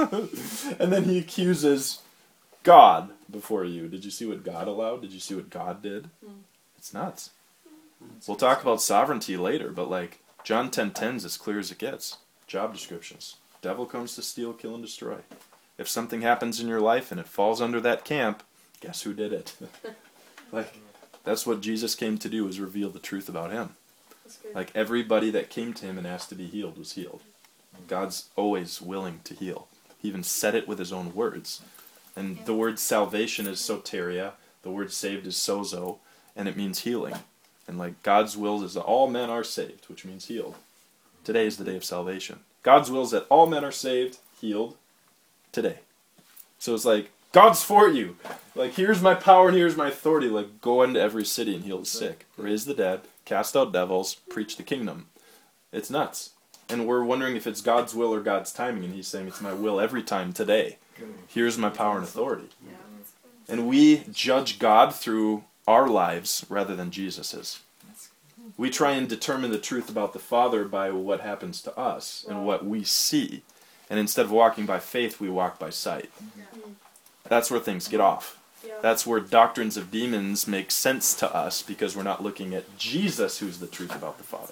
And then he accuses God before you. Did you see what God allowed? Did you see what God did? Mm. It's nuts. We'll talk about sovereignty later, but like John ten ten is as clear as it gets. Job descriptions. Devil comes to steal, kill, and destroy. If something happens in your life and it falls under that camp, guess who did it? Like, that's what Jesus came to do, is reveal the truth about him. Like, everybody that came to him and asked to be healed was healed. God's always willing to heal. He even said it with his own words. And the word salvation is soteria. The word saved is sozo. And it means healing. And like God's will is that all men are saved, which means healed. Today is the day of salvation. God's will is that all men are saved, healed, today. So it's like, God's for you. Like, here's my power and here's my authority. Like, go into every city and heal the sick. Raise the dead, cast out devils, preach the kingdom. It's nuts. And we're wondering if it's God's will or God's timing. And he's saying, it's my will every time today. Here's my power and authority. And we judge God through our lives rather than Jesus's. We try and determine the truth about the Father by what happens to us and what we see. And instead of walking by faith, we walk by sight. That's where things get off. That's where doctrines of demons make sense to us, because we're not looking at Jesus, who's the truth about the Father.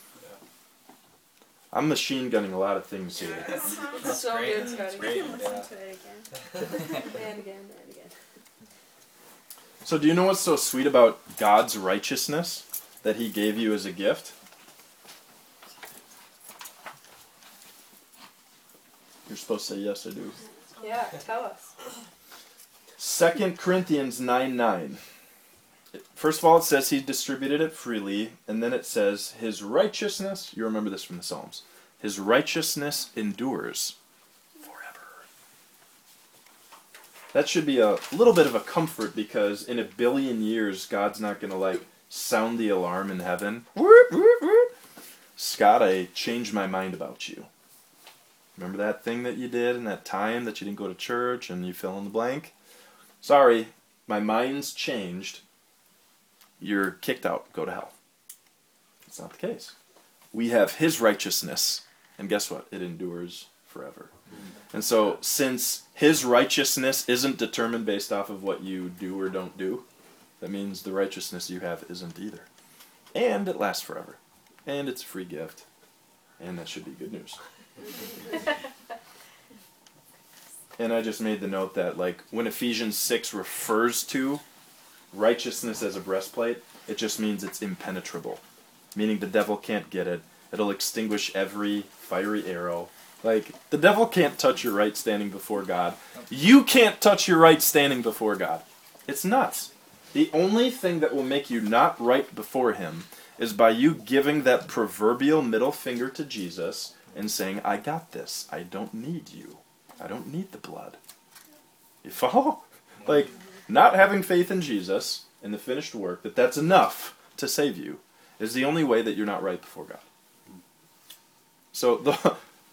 I'm machine gunning a lot of things here. It's so great. good, Scotty. Great. You can listen to it again. and again, and again. So do you know what's so sweet about God's righteousness that he gave you as a gift? You're supposed to say, yes, I do. Yeah, tell us. Second Corinthians nine nine. First of all, it says he distributed it freely, and then it says his righteousness, you remember this from the Psalms, his righteousness endures forever. That should be a little bit of a comfort, because in a billion years, God's not going to like sound the alarm in heaven. Scott, I changed my mind about you. Remember that thing that you did in that time that you didn't go to church and you fill in the blank? Sorry, my mind's changed. You're kicked out. Go to hell. That's not the case. We have his righteousness, and guess what? It endures forever. And so, since his righteousness isn't determined based off of what you do or don't do, that means the righteousness you have isn't either. And it lasts forever. And it's a free gift. And that should be good news. And I just made the note that, like, when Ephesians six refers to righteousness as a breastplate, it just means it's impenetrable. Meaning the devil can't get it. It'll extinguish every fiery arrow. Like, the devil can't touch your right standing before God. You can't touch your right standing before God. It's nuts. The only thing that will make you not right before him is by you giving that proverbial middle finger to Jesus and saying, I got this. I don't need you. I don't need the blood. You follow? Like, not having faith in Jesus and the finished work, that that's enough to save you, is the only way that you're not right before God. So the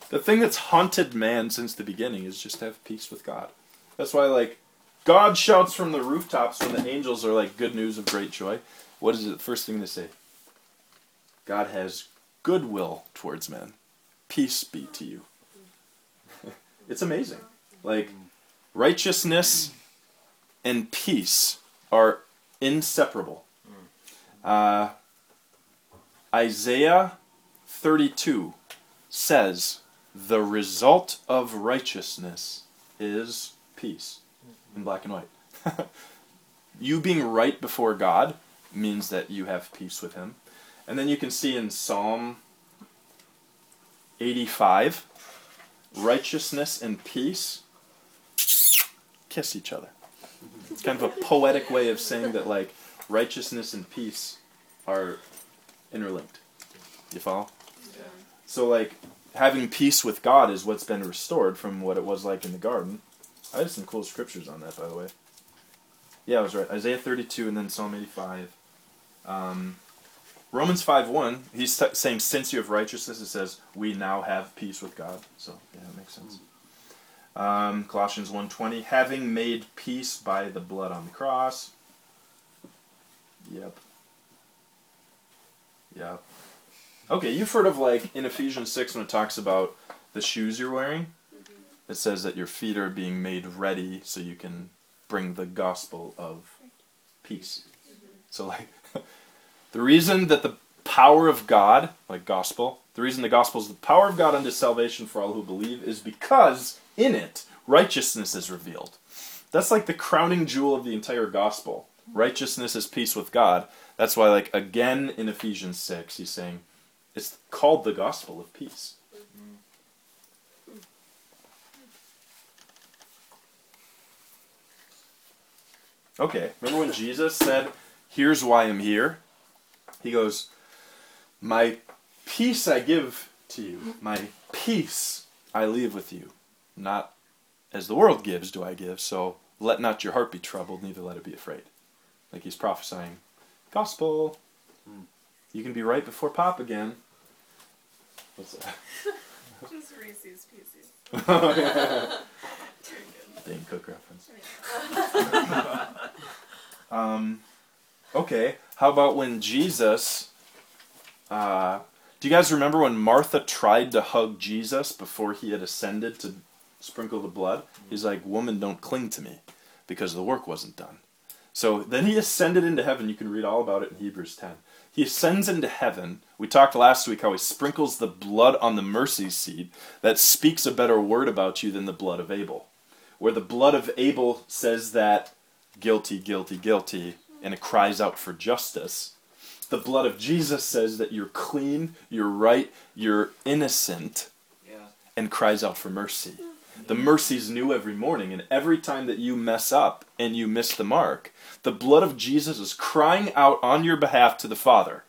The thing that's haunted man since the beginning is just to have peace with God. That's why, like, God shouts from the rooftops when the angels are like, good news of great joy. What is it? The first thing they say? God has goodwill towards men. Peace be to you. It's amazing. Like, righteousness and peace are inseparable. Uh, Isaiah thirty-two says, the result of righteousness is peace. In black and white. You being right before God means that you have peace with him. And then you can see in Psalm eighty-five, righteousness and peace kiss each other. It's kind of a poetic way of saying that, like, righteousness and peace are interlinked. You follow? Yeah. So, like, having peace with God is what's been restored from what it was like in the garden. I have some cool scriptures on that, by the way. Yeah, I was right. Isaiah thirty-two and then Psalm eighty-five. Um, Romans five one, he's t- saying, since you have righteousness, it says, we now have peace with God. So, yeah, that makes sense. Um, Colossians one twenty, having made peace by the blood on the cross. Yep. Yep. Okay, you've heard of, like, in Ephesians six when it talks about the shoes you're wearing? It says that your feet are being made ready so you can bring the gospel of peace. So, like, the reason that the power of God, like gospel, the reason the gospel is the power of God unto salvation for all who believe is because in it, righteousness is revealed. That's like the crowning jewel of the entire gospel. Righteousness is peace with God. That's why, like, again in Ephesians six, he's saying it's called the gospel of peace. Okay, remember when Jesus said, here's why I'm here? He goes, my peace I give to you. My peace I leave with you. Not as the world gives do I give, so let not your heart be troubled, neither let it be afraid. Like he's prophesying, gospel. You can be right before Pop again. What's that? Just Reese's Pieces. Oh, yeah. Dane Cook reference. um, okay, how about when Jesus... Uh, do you guys remember when Martha tried to hug Jesus before he had ascended to sprinkle the blood? He's like, woman, don't cling to me, because the work wasn't done. So then he ascended into heaven. You can read all about it in Hebrews ten. He ascends into heaven. We talked last week how he sprinkles the blood on the mercy seat that speaks a better word about you than the blood of Abel. Where the blood of Abel says that guilty, guilty, guilty, and it cries out for justice. The blood of Jesus says that you're clean, you're right, you're innocent, Yeah. and cries out for mercy. The mercy's new every morning, and every time that you mess up and you miss the mark, the blood of Jesus is crying out on your behalf to the Father.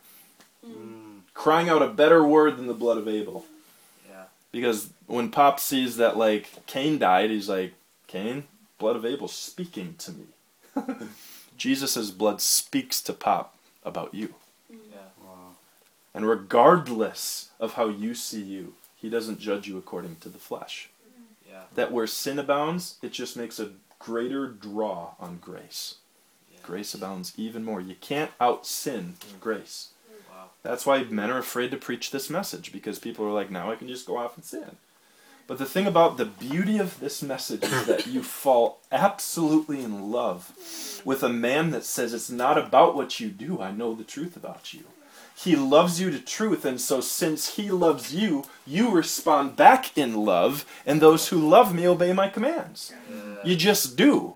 Mm. Crying out a better word than the blood of Abel. Yeah. Because when Pop sees that, like, Cain died, he's like, Cain, blood of Abel speaking to me. Jesus' blood speaks to Pop about you. Yeah. Wow. And regardless of how you see you, he doesn't judge you according to the flesh. Yeah. That where sin abounds, it just makes a greater draw on grace. Yeah. Grace abounds even more. You can't out-sin grace. Wow. That's why men are afraid to preach this message, because people are like, now I can just go off and sin. But the thing about the beauty of this message is that you fall absolutely in love with a man that says, it's not about what you do, I know the truth about you. He loves you to truth, and so since he loves you, you respond back in love, and those who love me obey my commands. Yeah. You just do.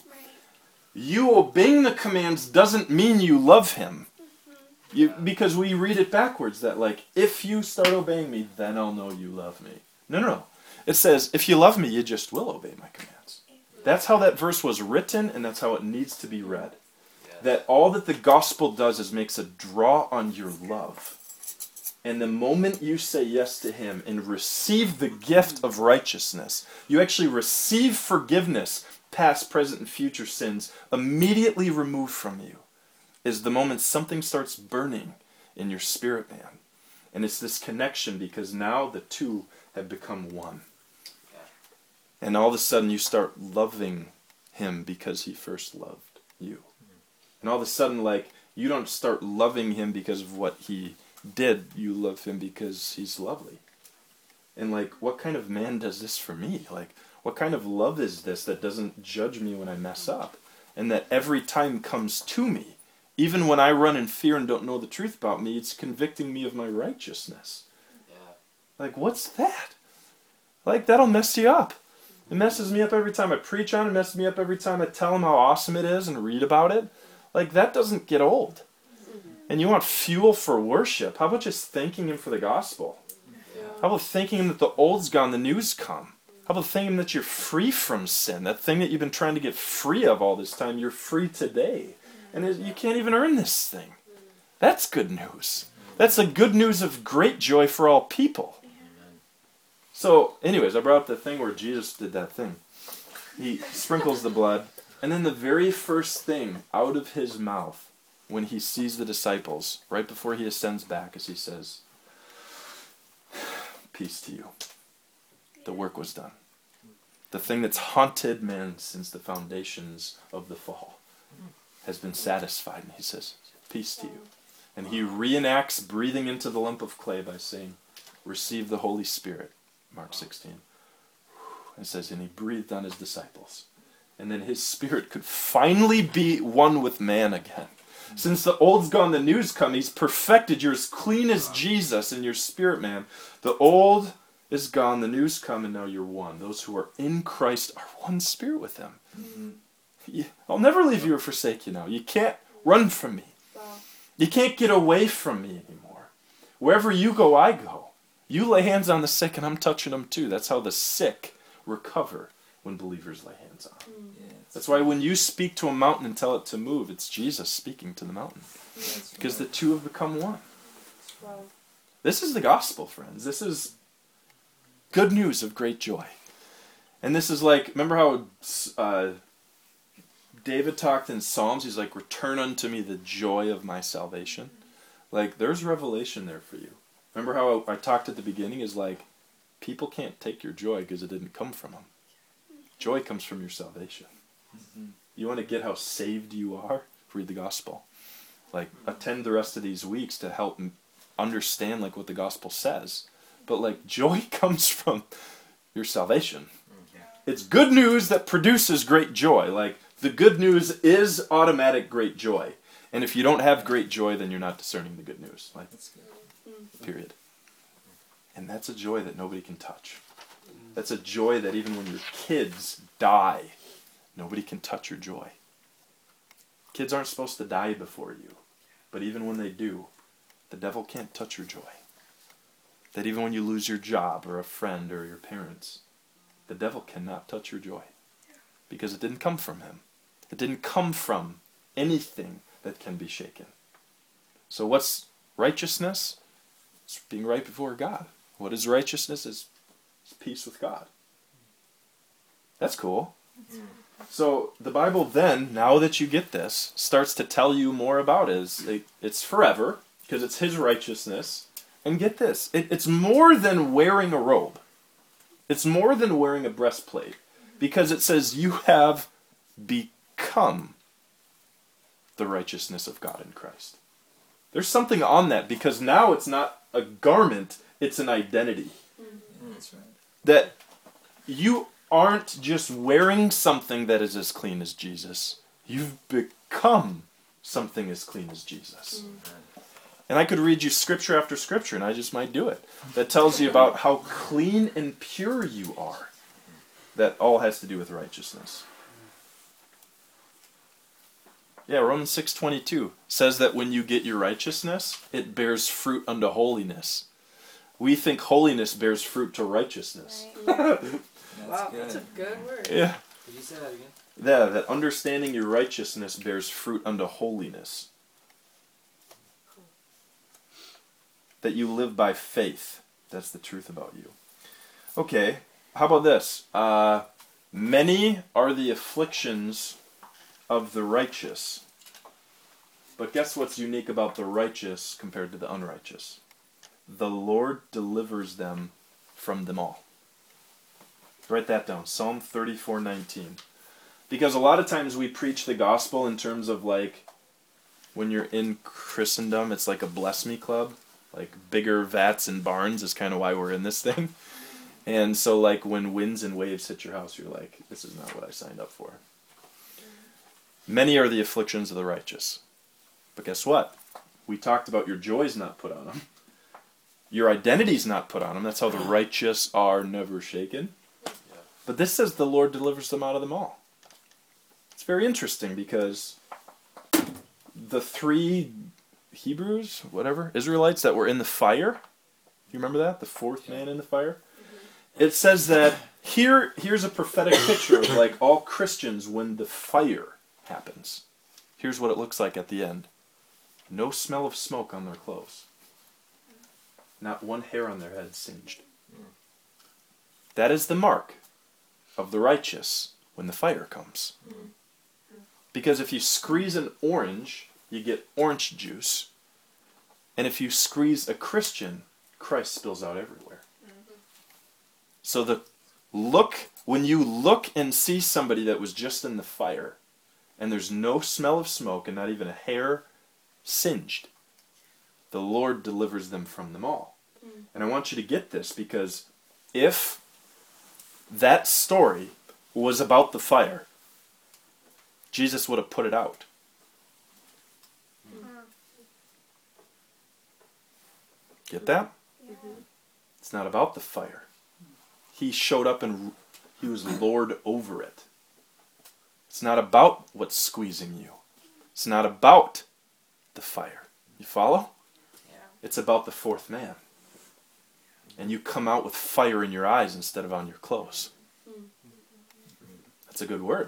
You obeying the commands doesn't mean you love him. You, because we read it backwards, that like, if you start obeying me, then I'll know you love me. No, no, no. It says, if you love me, you just will obey my commands. That's how that verse was written, and that's how it needs to be read. Yeah. That all that the gospel does is makes a draw on your love. And the moment you say yes to him and receive the gift of righteousness, you actually receive forgiveness, past, present, and future sins, immediately removed from you, is the moment something starts burning in your spirit, man. And it's this connection because now the two have become one. Yeah. And all of a sudden you start loving him because he first loved you. And all of a sudden, like, you don't start loving him because of what he did. You love him because he's lovely. And, like, what kind of man does this for me? Like, what kind of love is this that doesn't judge me when I mess up? And that every time comes to me, even when I run in fear and don't know the truth about me, it's convicting me of my righteousness. Yeah. Like, what's that? Like, that'll mess you up. It messes me up every time I preach on it. It messes me up every time I tell them how awesome it is and read about it. Like, that doesn't get old. And you want fuel for worship. How about just thanking him for the gospel? How about thanking him that the old's gone, the new's come? How about thanking him that you're free from sin? That thing that you've been trying to get free of all this time, you're free today. And it, you can't even earn this thing. That's good news. That's the good news of great joy for all people. So, anyways, I brought up the thing where Jesus did that thing. He sprinkles the blood, and then the very first thing out of his mouth when he sees the disciples, right before he ascends back, is he says, "Peace to you." The work was done. The thing that's haunted man since the foundations of the fall has been satisfied. And he says, "Peace to you." And he reenacts breathing into the lump of clay by saying, "Receive the Holy Spirit." Mark sixteen. It says, and he breathed on his disciples. And then his spirit could finally be one with man again. Since the old's gone, the new's come. He's perfected. You're as clean as Jesus in your spirit, man. The old is gone, the new's come, and now you're one. Those who are in Christ are one spirit with him. Mm-hmm. I'll never leave you or forsake you now. You can't run from me. Wow. You can't get away from me anymore. Wherever you go, I go. You lay hands on the sick, and I'm touching them too. That's how the sick recover when believers lay hands on them. Yeah, That's why when you speak to a mountain and tell it to move, it's Jesus speaking to the mountain. Because the two have become one. Wow. This is the gospel, friends. This is good news of great joy. And this is like, remember how uh, David talked in Psalms? He's like, "Return unto me the joy of my salvation." Like, there's revelation there for you. Remember how I talked at the beginning is like, people can't take your joy because it didn't come from them. Joy comes from your salvation. Mm-hmm. You want to get how saved you are? Read the gospel. Like, attend the rest of these weeks to help understand like what the gospel says. But like, joy comes from your salvation. It's good news that produces great joy. Like, the good news is automatic great joy. And if you don't have great joy, then you're not discerning the good news. Like, period. And that's a joy that nobody can touch. That's a joy that even when your kids die, nobody can touch your joy. Kids aren't supposed to die before you. But even when they do, the devil can't touch your joy. That even when you lose your job or a friend or your parents, the devil cannot touch your joy. Because it didn't come from him. It didn't come from anything that can be shaken. So what's righteousness? It's being right before God. What is righteousness? It's, it's peace with God. That's cool. So the Bible then, now that you get this, starts to tell you more about it. It's, it, it's forever, because it's his righteousness. And get this, it, it's more than wearing a robe. It's more than wearing a breastplate. Because it says you have become the righteousness of God in Christ. There's something on that, because now it's not a garment, it's an identity. Mm-hmm. That's right. That you aren't just wearing something that is as clean as Jesus. You've become something as clean as Jesus. Mm-hmm. And I could read you scripture after scripture, and I just might do it, that tells you about how clean and pure you are. That all has to do with righteousness. Yeah, Romans six twenty-two says that when you get your righteousness, it bears fruit unto holiness. We think holiness bears fruit to righteousness. Right. That's Wow, good. that's a good word. Yeah. Did you say that again? Yeah, that understanding your righteousness bears fruit unto holiness. That you live by faith. That's the truth about you. Okay, how about this? Uh, many are the afflictions of the righteous. But guess what's unique about the righteous compared to the unrighteous? the Lord delivers them from them all. Write that down, Psalm thirty-four nineteen. Because a lot of times we preach the gospel in terms of like, when you're in Christendom, it's like a bless me club. Like bigger vats and barns is kind of why we're in this thing. And so like when winds and waves hit your house, you're like, this is not what I signed up for. Many are the afflictions of the righteous. But guess what? We talked about your joy's not put on them. Your identity's not put on them. That's how the righteous are never shaken. But this says the Lord delivers them out of them all. It's very interesting because the three Hebrews, whatever, Israelites that were in the fire, you remember that? The fourth man in the fire? It says that here, here's a prophetic picture of like all Christians when the fire happens. Here's what it looks like at the end. No smell of smoke on their clothes. Not one hair on their head singed. That is the mark of the righteous when the fire comes. Because if you squeeze an orange, you get orange juice. And if you squeeze a Christian, Christ spills out everywhere. So the look, when you look and see somebody that was just in the fire, and there's no smell of smoke and not even a hair singed, the Lord delivers them from them all. Mm. And I want you to get this, because if that story was about the fire, Jesus would have put it out. Mm. Get that? Mm-hmm. It's not about the fire. He showed up and he was Lord over it. It's not about what's squeezing you. It's not about the fire. You follow? Yeah. It's about the fourth man. And you come out with fire in your eyes instead of on your clothes. That's a good word.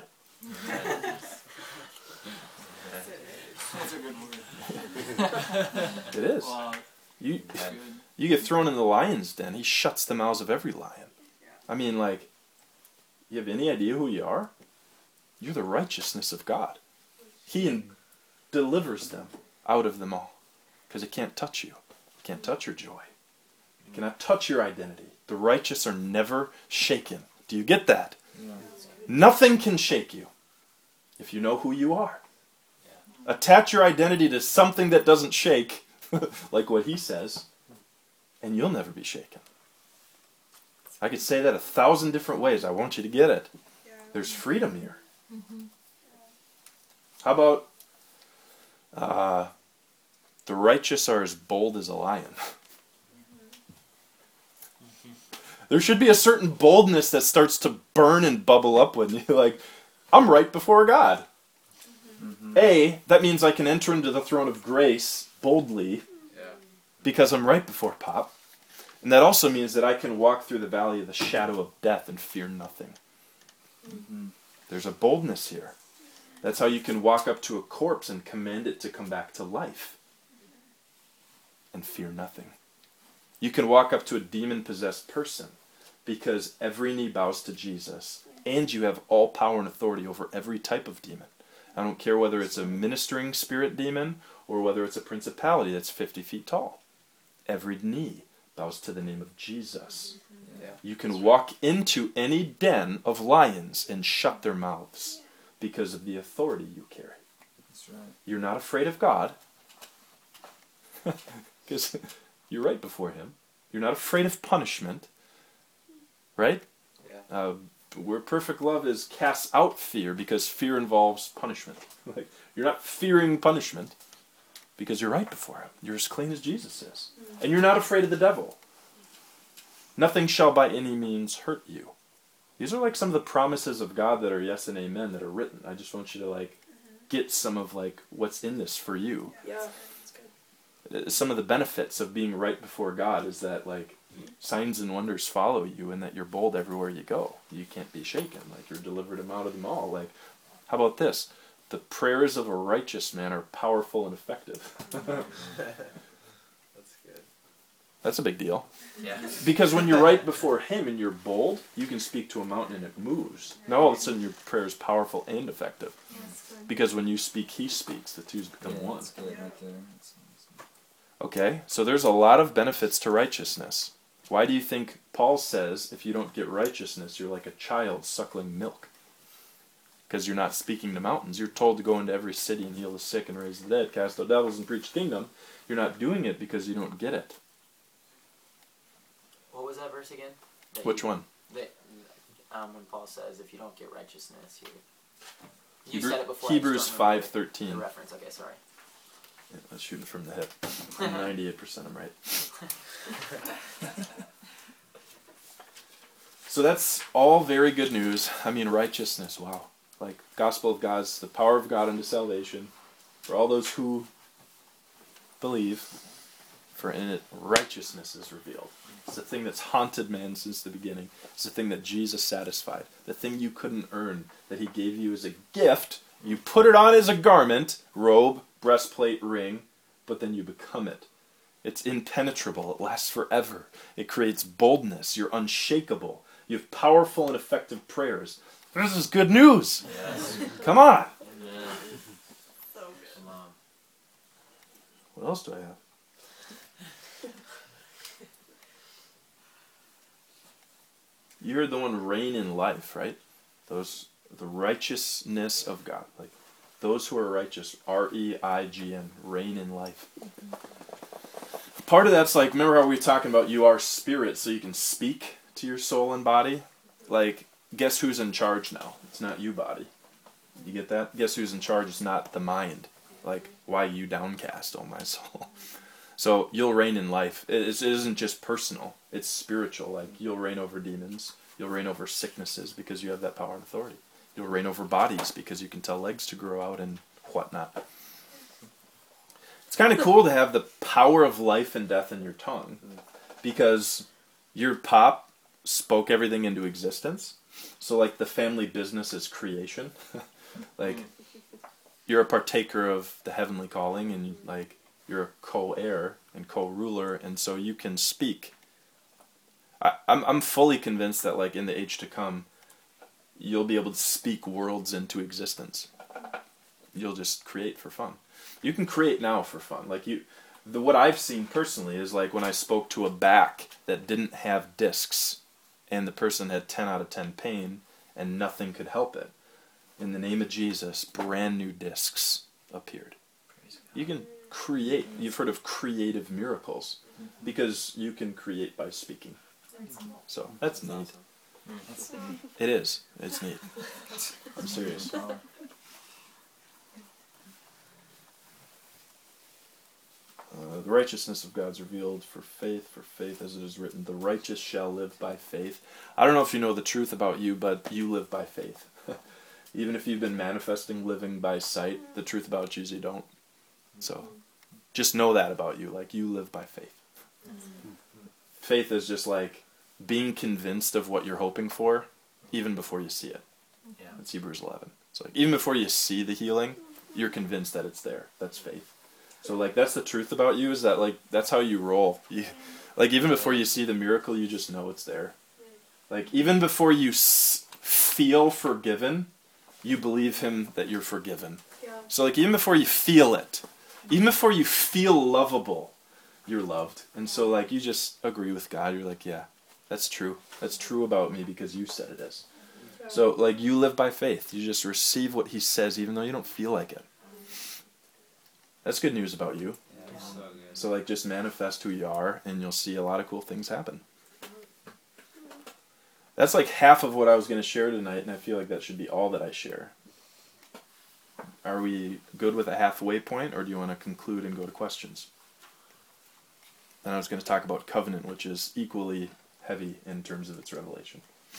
That's a good word. It is. Wow. You, you get thrown in the lion's den. He shuts the mouths of every lion. I mean, like, you have any idea who you are? You're the righteousness of God. He in- delivers them out of them all. Because it can't touch you. It can't touch your joy. It cannot touch your identity. The righteous are never shaken. Do you get that? Yeah. Nothing can shake you if you know who you are. Yeah. Attach your identity to something that doesn't shake, like what he says, and you'll never be shaken. I could say that a thousand different ways. I want you to get it. Yeah. There's freedom here. Mm-hmm. How about uh, the righteous are as bold as a lion? Mm-hmm. There should be a certain boldness that starts to burn and bubble up when you're like, I'm right before God. Mm-hmm. A, that means I can enter into the throne of grace boldly yeah. because I'm right before Pop. And that also means that I can walk through the valley of the shadow of death and fear nothing. Mm-hmm. There's a boldness here. That's how you can walk up to a corpse and command it to come back to life and fear nothing. You can walk up to a demon-possessed person because every knee bows to Jesus, and you have all power and authority over every type of demon. I don't care whether it's a ministering spirit demon or whether it's a principality that's fifty feet tall. Every knee bows to the name of Jesus. Yeah. You can walk into any den of lions and shut their mouths because of the authority you carry. That's right. You're not afraid of God because you're right before him. You're not afraid of punishment, right? Yeah. Uh, where perfect love is casts out fear because fear involves punishment. Like, you're not fearing punishment because you're right before him. You're as clean as Jesus is. And you're not afraid of the devil. Nothing shall by any means hurt you. These are like some of the promises of God that are yes and amen that are written. I just want you to like get some of like what's in this for you. Yeah, that's good. Some of the benefits of being right before God is that like signs and wonders follow you and that you're bold everywhere you go. You can't be shaken. Like you're delivered him out of them all. Like, how about this? The prayers of a righteous man are powerful and effective. That's good. That's a big deal. Yeah. Because when you're right before him and you're bold, you can speak to a mountain and it moves. Now all of a sudden your prayer is powerful and effective. Because when you speak, he speaks. The two's become yeah, one. That's good right there. That's, that's Okay, so there's a lot of benefits to righteousness. Why do you think Paul says if you don't get righteousness, you're like a child suckling milk? Because you're not speaking to mountains. You're told to go into every city and heal the sick and raise the dead, cast out devils and preach the kingdom. You're not doing it because you don't get it. What was that verse again? That Which you, one? That, um, when Paul says, if you don't get righteousness, you... You Hebrew, said it before. Hebrews five The thirteen. reference, okay, sorry. Yeah, that's shooting from the hip. I'm ninety-eight percent I'm right. So that's all very good news. I mean, righteousness, wow. Like, gospel of God's the power of God unto salvation for all those who believe, for in it righteousness is revealed. It's the thing that's haunted man since the beginning. It's the thing that Jesus satisfied. The thing you couldn't earn, that he gave you as a gift. You put it on as a garment, robe, breastplate, ring, but then you become it. It's impenetrable. It lasts forever. It creates boldness. You're unshakable. You have powerful and effective prayers. This is good news. Yes. Come on. Yeah. So good. Come on. What else do I have? You heard the one reign in life, right? Those the righteousness of God. Like those who are righteous, R E I G N, reign in life. Part of that's like, remember how we were talking about you are spirit, so you can speak to your soul and body? Like, guess who's in charge now? It's not you, body. You get that? Guess who's in charge? It's not the mind. Like, why are you downcast, oh my soul? So you'll reign in life. It isn't just personal. It's spiritual. Like, you'll reign over demons. You'll reign over sicknesses because you have that power and authority. You'll reign over bodies because you can tell legs to grow out and whatnot. It's kind of cool to have the power of life and death in your tongue because your pop spoke everything into existence. So like the family business is creation. Like you're a partaker of the heavenly calling and like you're a co-heir and co-ruler, and so you can speak. I, I'm I'm fully convinced that like in the age to come, you'll be able to speak worlds into existence. You'll just create for fun. You can create now for fun. Like you, the what I've seen personally is like when I spoke to a back that didn't have discs, and the person had ten out of ten pain, and nothing could help it. In the name of Jesus, brand new discs appeared. You can create. You've heard of creative miracles because you can create by speaking. So that's neat. It is. It's neat. I'm serious. Uh, the righteousness of God's revealed for faith, for faith as it is written, the righteous shall live by faith. I don't know if you know the truth about you, but you live by faith. Even if you've been manifesting living by sight, the truth about you is you don't. So just know that about you, like you live by faith. Faith is just like being convinced of what you're hoping for, even before you see it. Yeah. That's Hebrews eleven. So like, even before you see the healing, you're convinced that it's there. That's faith. So like that's the truth about you, is that like that's how you roll. You, like even before you see the miracle, you just know it's there. Like even before you s- feel forgiven, you believe him that you're forgiven. Yeah. So like even before you feel it, even before you feel lovable, you're loved. And so like you just agree with God. You're like, yeah, that's true. That's true about me because you said it is. So like you live by faith. You just receive what he says even though you don't feel like it. That's good news about you. Yeah, so good. So like just manifest who you are and you'll see a lot of cool things happen. That's like half of what I was going to share tonight, and I feel like that should be all that I share. Are we good with a halfway point, or do you want to conclude and go to questions? Then I was going to talk about covenant, which is equally heavy in terms of its revelation.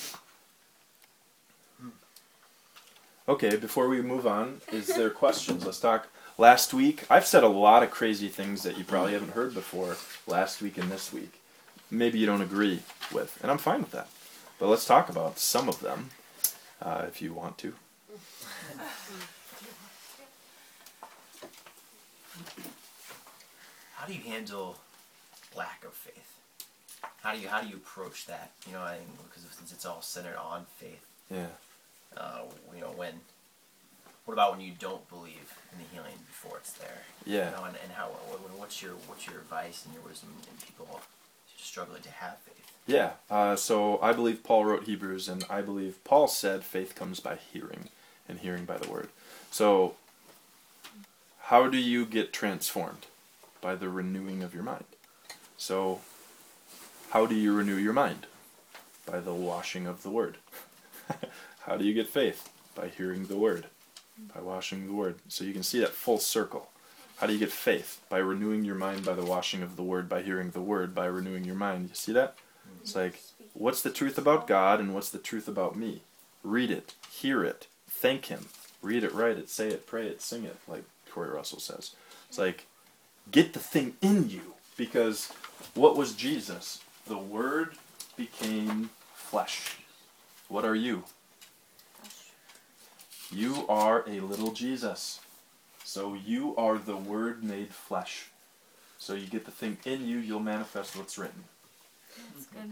Okay, before we move on, is there questions? Let's talk. Last week, I've said a lot of crazy things that you probably haven't heard before last week and this week. Maybe you don't agree with, and I'm fine with that. But let's talk about some of them, uh, if you want to. How do you handle lack of faith? How do you how do you approach that? You know, I because since it's all centered on faith, Yeah. uh, you know, when what about when you don't believe in the healing before it's there? Yeah. You know, and, and how what, what's your what's your advice and your wisdom in people struggling to have faith? Yeah, uh, so I believe Paul wrote Hebrews, and I believe Paul said faith comes by hearing, and hearing by the word. So, how do you get transformed? By the renewing of your mind. So, how do you renew your mind? By the washing of the word. How do you get faith? By hearing the word. By washing the word. So you can see that full circle. How do you get faith? By renewing your mind by the washing of the word, by hearing the word, by renewing your mind. You see that? It's like, what's the truth about God and what's the truth about me? Read it, hear it, thank him. Read it, write it, say it, pray it, sing it, like Corey Russell says. It's like, get the thing in you. Because what was Jesus? The Word became flesh. What are you? You are a little Jesus. So you are the Word made flesh. So you get the thing in you, you'll manifest what's written. That's good.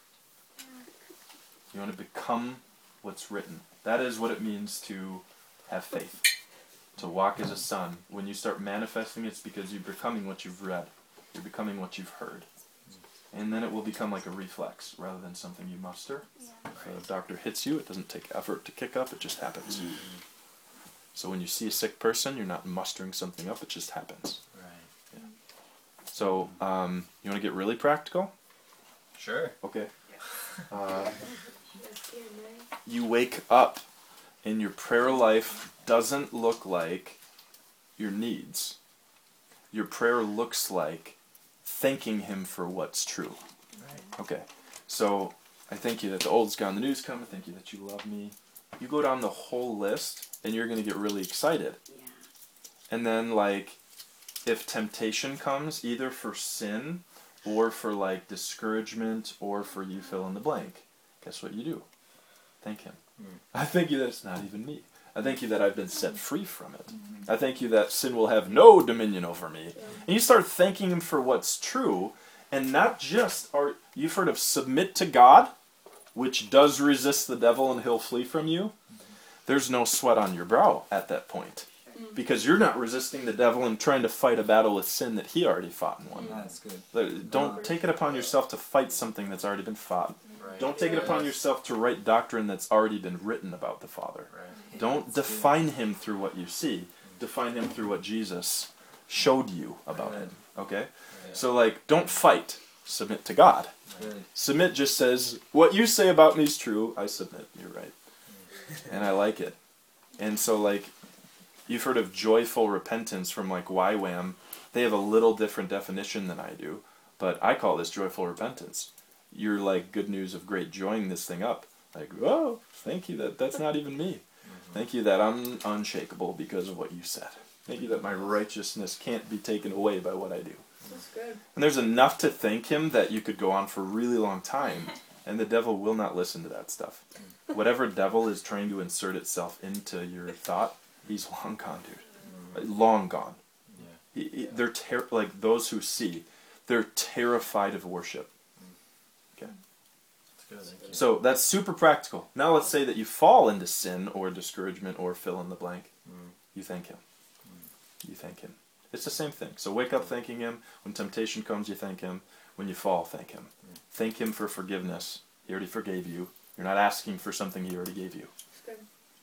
You want to become what's written. That is what it means to have faith. To walk as a son. When you start manifesting, it's because you're becoming what you've read. You're becoming what you've heard. And then it will become like a reflex rather than something you muster. Yeah. So if a doctor hits you, it doesn't take effort to kick up, it just happens. Mm-hmm. So when you see a sick person, you're not mustering something up, it just happens. Right. Yeah. So, um, you want to get really practical? Sure. Okay. Uh, That's good, man. you wake up and your prayer life doesn't look like your needs. Your prayer looks like thanking him for what's true. Right. Okay. So, I thank you that the old's gone, the new's come. I thank you that you love me. You go down the whole list and you're going to get really excited. Yeah. And then, like, if temptation comes, either for sin or for, like, discouragement or for you fill in the blank, guess what you do? Thank him. Mm. I thank you that it's not even me. I thank you that I've been set free from it. I thank you that sin will have no dominion over me. And you start thanking him for what's true, and not just, are you've heard of submit to God, which does resist the devil and he'll flee from you. There's no sweat on your brow at that point. Because you're not resisting the devil and trying to fight a battle with sin that he already fought and won. That's good. Like, don't take it upon yourself to fight something that's already been fought. Right. Don't take it upon yourself to write doctrine that's already been written about the Father. Right. Don't define him through what you see. Define him through what Jesus showed you about Good. him. Okay? Yeah. So, like, don't fight. Submit to God. Good. Submit just says, what you say about me is true. I submit. You're right. And I like it. And so, like, you've heard of joyful repentance from, like, Y WAM. They have a little different definition than I do. But I call this joyful repentance. You're, like, good news of great joying this thing up. Like, oh, thank you that that's not even me. Thank you that I'm unshakable because of what you said. Thank you that my righteousness can't be taken away by what I do. That's good. And there's enough to thank him that you could go on for a really long time, and the devil will not listen to that stuff. Whatever devil is trying to insert itself into your thought, he's long gone, dude. Long gone. Yeah. He- he- They're ter- like those who see, they're terrified of worship. Okay. That's good. Thank you. So that's super practical. Now let's say that you fall into sin or discouragement or fill in the blank. Mm. You thank him. You thank him. It's the same thing. So wake up thanking him. When temptation comes, you thank him. When you fall, thank him. Mm. Thank him for forgiveness. He already forgave you. You're not asking for something he already gave you. Good.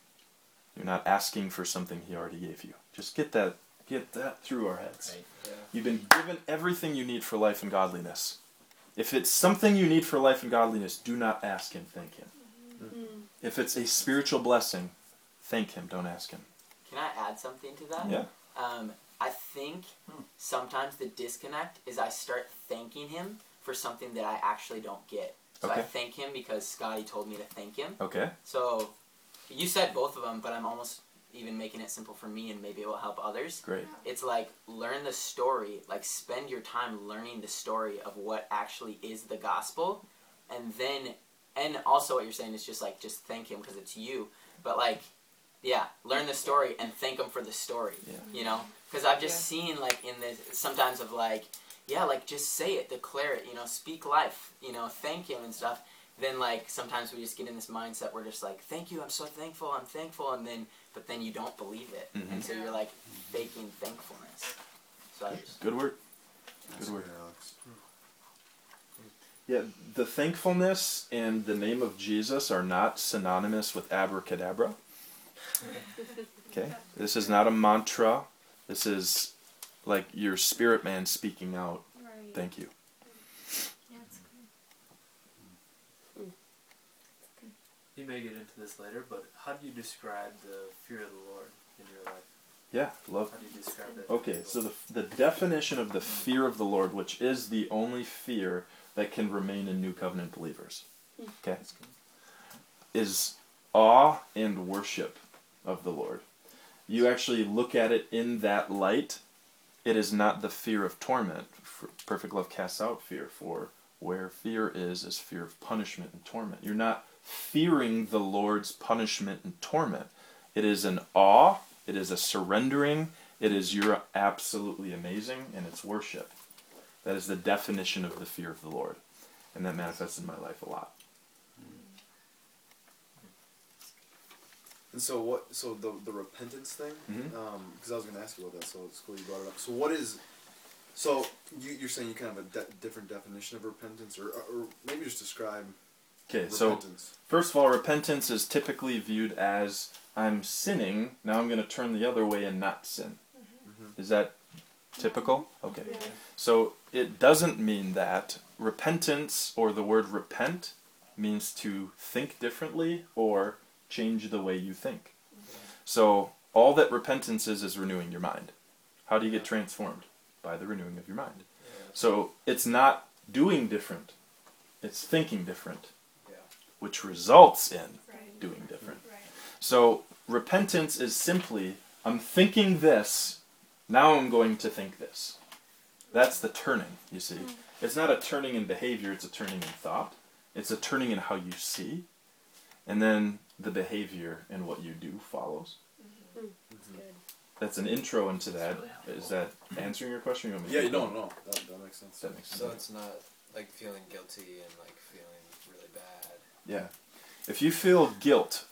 You're not asking for something he already gave you. Just get that get that through our heads. Right. Yeah. You've been given everything you need for life and godliness. If it's something you need for life and godliness, do not ask him, thank him. Mm. If it's a spiritual blessing, thank him, don't ask him. Can I add something to that? Yeah. Um, I think sometimes the disconnect is I start thanking him for something that I actually don't get. So I Okay. thank him because Scotty told me to thank him. Okay. So you said both of them, but I'm almost even making it simple for me and maybe it will help others. Great. It's like learn the story, like spend your time learning the story of what actually is the gospel, and then, and also what you're saying is just like, just thank him because it's you, but like, yeah, learn the story and thank him for the story, Yeah. you know? Because I've just Yeah. seen like in this, sometimes of like, yeah, like just say it, declare it, you know, speak life, you know, thank him and stuff. Then like sometimes we just get in this mindset where just like, thank you, I'm so thankful, I'm thankful, and then but then you don't believe it, Mhm. and so you're like faking thankfulness. So I just Good word. That's Good word. good, Alex. Yeah, the thankfulness and the name of Jesus are not synonymous with abracadabra. Okay? This is not a mantra. This is like your spirit man speaking out. Right. Thank you. Yeah, it's good. You may get into this later, but how do you describe the fear of the Lord in your life? Yeah, love. How do you describe that? to Okay, people? so the, the definition of the fear of the Lord, which is the only fear that can remain in New Covenant believers, okay, is awe and worship of the Lord. You actually look at it in that light. It is not the fear of torment. For perfect love casts out fear, for where fear is, is fear of punishment and torment. You're not fearing the Lord's punishment and torment. It is an awe, it is a surrendering, it is you're absolutely amazing, and it's worship. That is the definition of the fear of the Lord. And that manifests in my life a lot. And so what? So the the repentance thing, Mhm. because I was going to ask you about that. So it's cool you brought it up. So what is? So you you're saying you kind of have a de- different definition of repentance, or or maybe just describe Okay, so repentance. first of all, repentance is typically viewed as I'm sinning, now I'm going to turn the other way and not sin. Mhm. Is that typical? Okay. Yeah. So it doesn't mean that. Repentance, or the word repent, means to think differently or change the way you think. So all that repentance is is renewing your mind. How do you get transformed? By the renewing of your mind. So it's not doing different, it's thinking different, Yeah. which results in Right. doing different. Right. So repentance is simply, I'm thinking this, now I'm going to think this. That's the turning, you see. It's not a turning in behavior, it's a turning in thought. It's a turning in how you see. And then the behavior and what you do follows. That's good. That's an intro into that. Is that answering your question? Or you want me to Yeah, keep no, going? no, that, that makes sense. That makes sense. So it's not like feeling guilty and like feeling really bad. Yeah. If you feel guilt,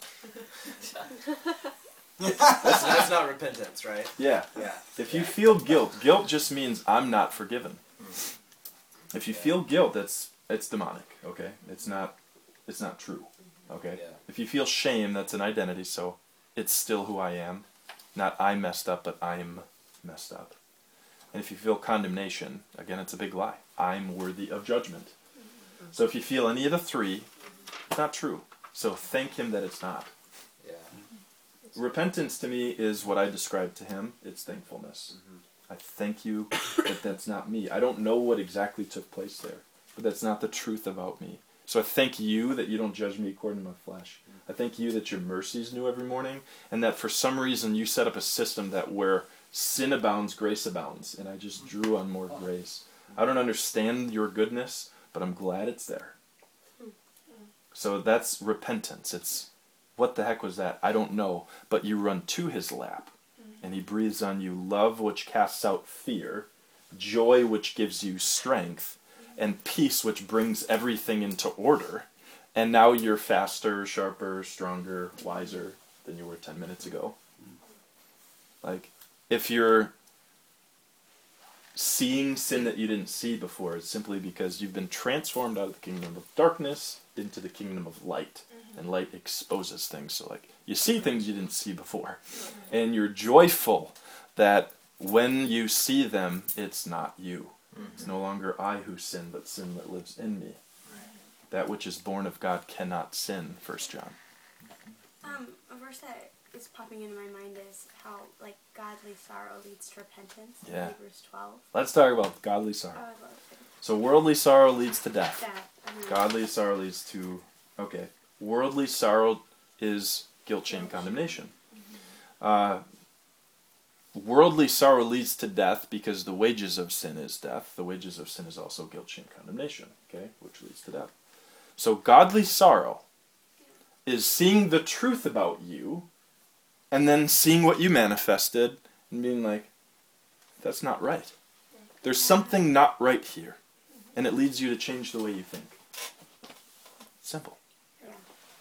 That's, that's not repentance, right? yeah. Yeah. If you feel guilt, guilt just means I'm not forgiven. If you Yeah. feel guilt, that's it's demonic. Okay, it's not it's not true. Okay. Yeah. If you feel shame, that's an identity. So it's still who I am, not I messed up, but I'm messed up. And if you feel condemnation, again, it's a big lie. I'm worthy of judgment. So if you feel any of the three, it's not true. So thank him that it's not. Yeah. Repentance to me is what I described to him. It's thankfulness. I thank you that that's not me. I don't know what exactly took place there, but that's not the truth about me. So I thank you that you don't judge me according to my flesh. I thank you that your mercies new every morning, and that for some reason you set up a system that where sin abounds, grace abounds, and I just drew on more grace. I don't understand your goodness, but I'm glad it's there. So that's repentance. It's, what the heck was that? I don't know, but you run to his lap. And he breathes on you love, which casts out fear, joy, which gives you strength, and peace, which brings everything into order. And now you're faster, sharper, stronger, wiser than you were ten minutes ago. Like, if you're seeing sin that you didn't see before, it's simply because you've been transformed out of the kingdom of darkness into the kingdom of light. And light exposes things. So, like, you see things you didn't see before. And you're joyful that when you see them, it's not you. It's no longer I who sin, but sin that lives in me. That which is born of God cannot sin, First John. Um, a verse that is popping into my mind is how, like, godly sorrow leads to repentance. in Yeah. Hebrews twelve. Let's talk about godly Oh, sorrow. I love it. So worldly sorrow leads to death. That. I mean, Godly sorrow leads to, okay, worldly sorrow is guilt, shame, condemnation. Uh, worldly sorrow leads to death because the wages of sin is death. The wages of sin is also guilt, shame, condemnation, okay, which leads to death. So godly sorrow is seeing the truth about you and then seeing what you manifested and being like, that's not right. There's something not right here. And it leads you to change the way you think. Simple. Yeah.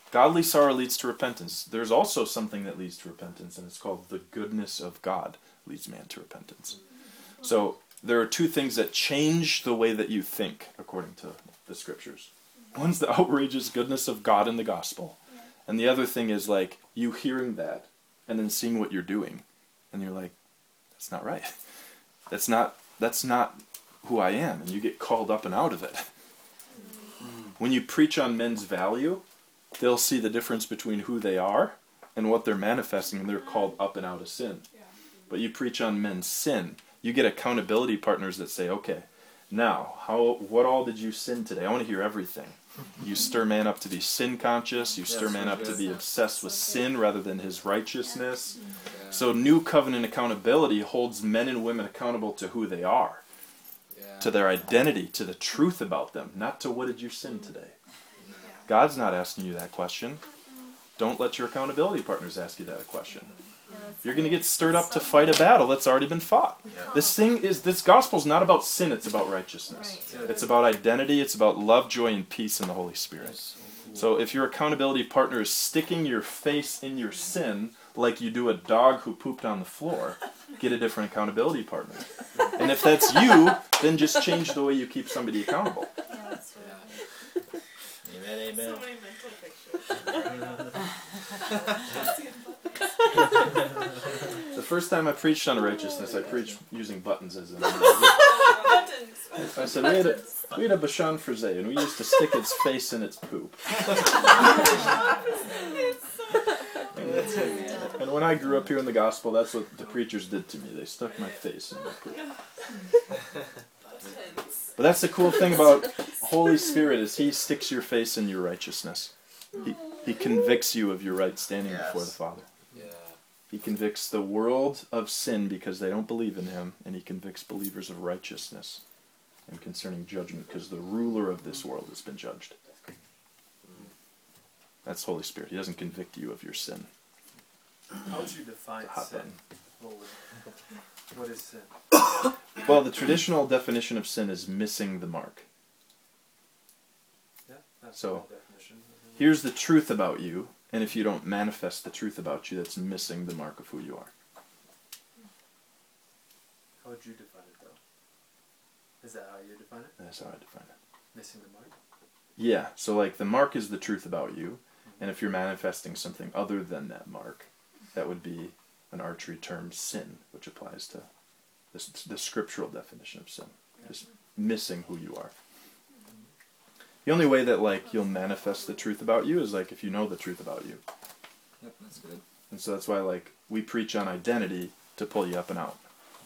Godly sorrow leads to repentance. There's also something that leads to repentance, and it's called the goodness of God leads man to repentance. So there are two things that change the way that you think, according to the scriptures. One's the outrageous goodness of God in the gospel, and the other thing is like you hearing that and then seeing what you're doing, and you're like, that's not right. That's not that's not who I am, and you get called up and out of it. When you preach on men's value, they'll see the difference between who they are and what they're manifesting, and they're called up and out of sin. But you preach on men's sin, you get accountability partners that say, okay, now, how what all did you sin today? I want to hear everything. You stir man up to be sin conscious, you stir man up to be obsessed with sin rather than his righteousness. So new covenant accountability holds men and women accountable to who they are, to their identity, to the truth about them, not to what did you sin today. God's not asking you that question. Don't let your accountability partners ask you that question. You're going to get stirred up to fight a battle that's already been fought. This thing is, this gospel's not about sin, it's about righteousness. It's about identity, it's about love, joy, and peace in the Holy Spirit. So if your accountability partner is sticking your face in your sin like you do a dog who pooped on the floor, get a different accountability partner. And if that's you, then just change the way you keep somebody accountable. Amen, amen. So many mental pictures. The first time I preached on righteousness, I preached using buttons as an analogy. Buttons. I said, we had a, we had a Bashan Frise, and we used to stick its face in its poop. And when I grew up here in the gospel, that's what the preachers did to me. They stuck my face in my poop. But that's the cool thing about Holy Spirit is He sticks your face in your righteousness. He, he convicts you of your right standing Yes. before the Father. Yeah. He convicts the world of sin because they don't believe in Him, and He convicts believers of righteousness and concerning judgment because the ruler of this world has been judged. That's Holy Spirit. He doesn't convict you of your sin. How would you define Hot sin? button. What would- What is sin? Well, the traditional definition of sin is missing the mark. Yeah, that's So, the definition. Here's the truth about you, and if you don't manifest the truth about you, that's missing the mark of who you are. How would you define it, though? Is that how you define it? That's how I define it. Missing the mark? Yeah, so like the mark is the truth about you, and if you're manifesting something other than that mark, that would be an archery term, sin, which applies to this, the scriptural definition of sin. Just missing who you are. The only way that like you'll manifest the truth about you is like if you know the truth about you. Yep, that's good. And so that's why like we preach on identity to pull you up and out.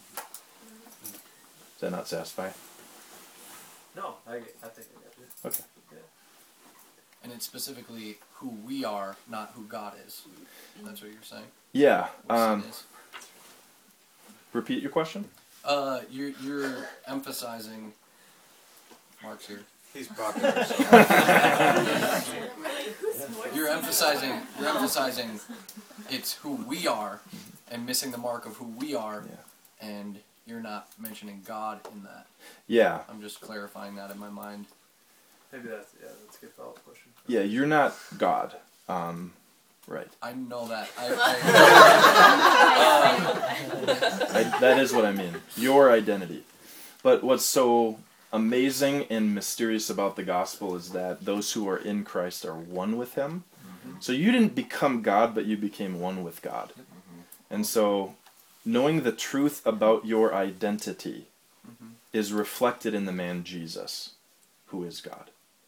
Does that not satisfy? No, I, get- I think I got you. Okay. And it's specifically who we are, not who God is. That's what you're saying? Yeah. What sin Um, is. repeat your question? Uh, you're, you're emphasizing... Mark's here. He's popular. You're emphasizing, you're emphasizing it's who we are and missing the mark of who we are, Yeah. and you're not mentioning God in that. Yeah. I'm just clarifying that in my mind. Maybe that's, yeah, that's a good follow-up question. Yeah, you're not God. Um, right. I know that. I, I, I, that is what I mean. Your identity. But what's so amazing and mysterious about the gospel is that those who are in Christ are one with Him. Mm-hmm. So you didn't become God, but you became one with God. And so knowing the truth about your identity mm-hmm. is reflected in the man Jesus, who is God.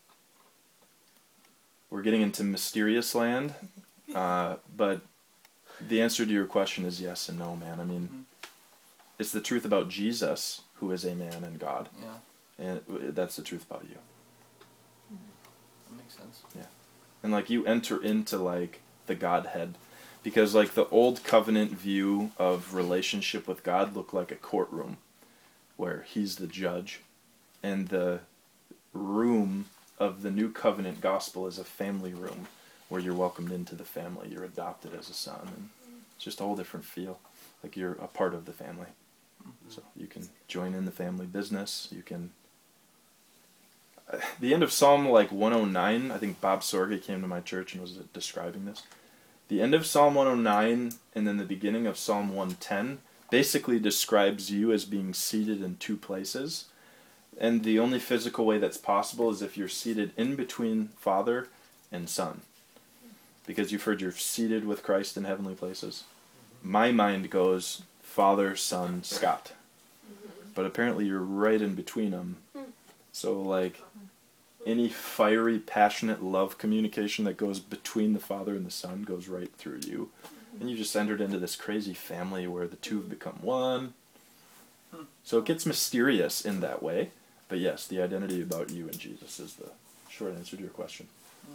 We're getting into mysterious land, uh, but the answer to your question is yes and no, man. I mean, Mm-hmm. it's the truth about Jesus, who is a man and God. yeah, And that's the truth about you. that makes sense. And like you enter into like the Godhead, because like the old covenant view of relationship with God looked like a courtroom where He's the judge, and the room of the new covenant gospel is a family room where you're welcomed into the family, you're adopted as a son, and it's just a whole different feel, like you're a part of the family. So you can join in the family business, you can the end of Psalm like one oh nine, I think Bob Sorge came to my church and was describing this. The end of Psalm one oh nine and then the beginning of Psalm one ten basically describes you as being seated in two places. And the only physical way that's possible is if you're seated in between Father and Son. Because you've heard you're seated with Christ in heavenly places. My mind goes Father, Son, Scott. But apparently you're right in between them. So like any fiery, passionate love communication that goes between the Father and the Son goes right through you. And you just entered into this crazy family where the two have become one. So it gets mysterious in that way. But yes, the identity about you and Jesus is the short answer to your question.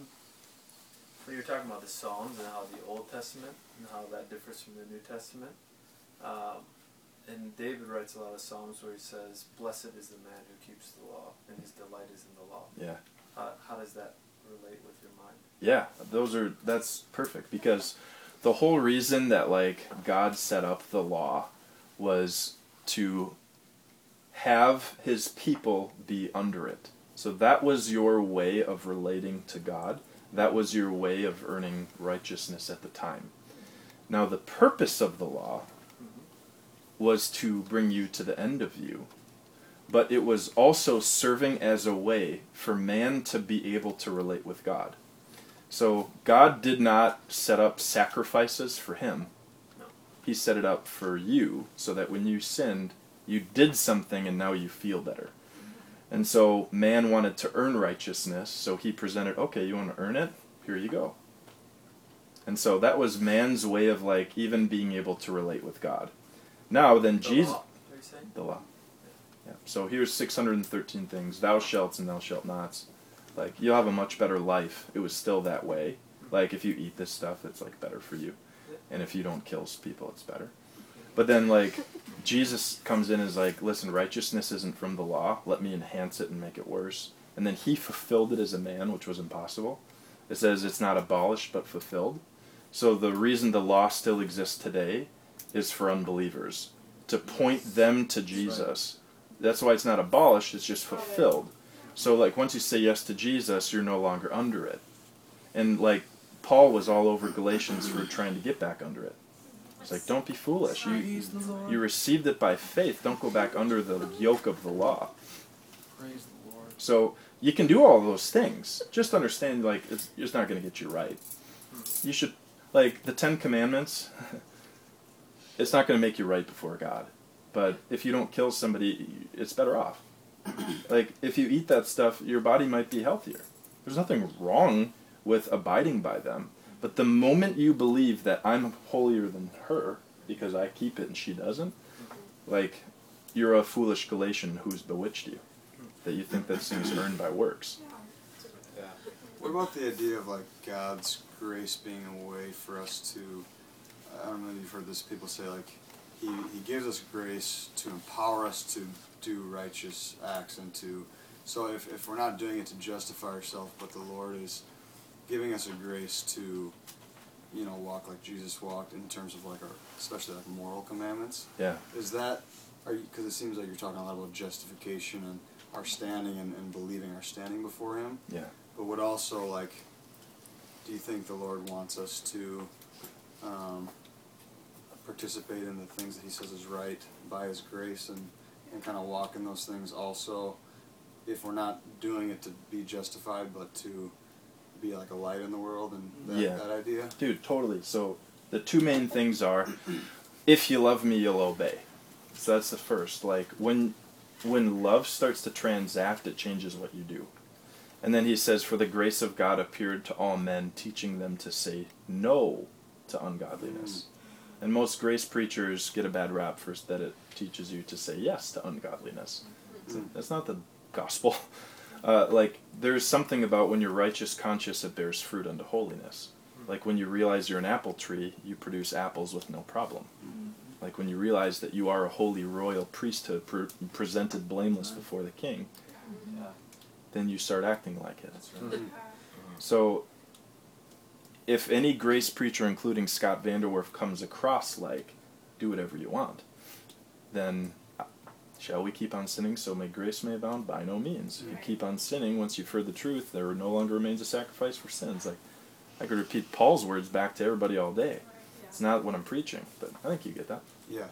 So you're talking about the Psalms and how the Old Testament and how that differs from the New Testament. Um, and David writes a lot of Psalms where he says, "Blessed is the man who keeps the law, and his delight is in the law." Yeah. Uh, how does that relate with your mind? Yeah, those are that's perfect because the whole reason that like God set up the law was to have his people be under it. So that was your way of relating to God. That was your way of earning righteousness at the time. Now the purpose of the law was to bring you to the end of you. But it was also serving as a way for man to be able to relate with God. So God did not set up sacrifices for him. He set it up for you so that when you sinned, you did something and now you feel better. And so man wanted to earn righteousness, so he presented, okay, you want to earn it? Here you go. And so that was man's way of like even being able to relate with God. Now then The Jesus... law, are you saying? The law. Yeah. So here's six hundred thirteen things. Thou shalt and thou shalt nots. Like, you'll have a much better life. It was still that way. Like, if you eat this stuff, it's, like, better for you. And if you don't kill people, it's better. But then, like, Jesus comes in and is like, listen, righteousness isn't from the law. Let me enhance it and make it worse. And then he fulfilled it as a man, which was impossible. It says it's not abolished, but fulfilled. So the reason the law still exists today is for unbelievers. To point them to Jesus. That's why it's not abolished, it's just fulfilled. So, like, once you say yes to Jesus, you're no longer under it. And, like, Paul was all over Galatians for trying to get back under it. It's like, don't be foolish. You, you received it by faith. Don't go back under the yoke of the law. Praise the Lord. So, you can do all those things. Just understand, like, it's, it's not going to get you right. You should, like, the Ten Commandments, it's not going to make you right before God. But if you don't kill somebody, it's better off. Like, if you eat that stuff, your body might be healthier. There's nothing wrong with abiding by them. But the moment you believe that I'm holier than her, because I keep it and she doesn't, like, you're a foolish Galatian who's bewitched you. That you think that thing is earned by works. Yeah. What about the idea of like God's grace being a way for us to, I don't know if you've heard this, people say like, He, he gives us grace to empower us to do righteous acts and to, so if, if we're not doing it to justify ourselves, but the Lord is giving us a grace to, you know, walk like Jesus walked in terms of like our, especially like moral commandments. Yeah. Is that, are you, because it seems like you're talking a lot about justification and our standing and, and believing our standing before Him. Yeah. But would also like, do you think the Lord wants us to, um, participate in the things that He says is right by His grace and, and kind of walk in those things also, if we're not doing it to be justified but to be like a light in the world and that, Yeah. that idea? Dude, totally. So the two main things are, if you love me, you'll obey. So that's the first. Like, when when love starts to transact, it changes what you do. And then he says, for the grace of God appeared to all men, teaching them to say no to ungodliness. Mm. And most grace preachers get a bad rap for that it teaches you to say yes to ungodliness. Mm. That's not the gospel. Uh, like, there's something about when you're righteous conscious, it bears fruit unto holiness. Like, when you realize you're an apple tree, you produce apples with no problem. Mm. Like, when you realize that you are a holy royal priesthood pre- presented blameless before the king, Yeah. then you start acting like it. That's right. So, if any grace preacher, including Scott Vanderwerf, comes across like, do whatever you want, then Shall we keep on sinning so may grace may abound? By no means. If you keep on sinning, once you've heard the truth, there no longer remains a sacrifice for sins. Like, I could repeat Paul's words back to everybody all day. It's not what I'm preaching, but I think you get that. Yeah.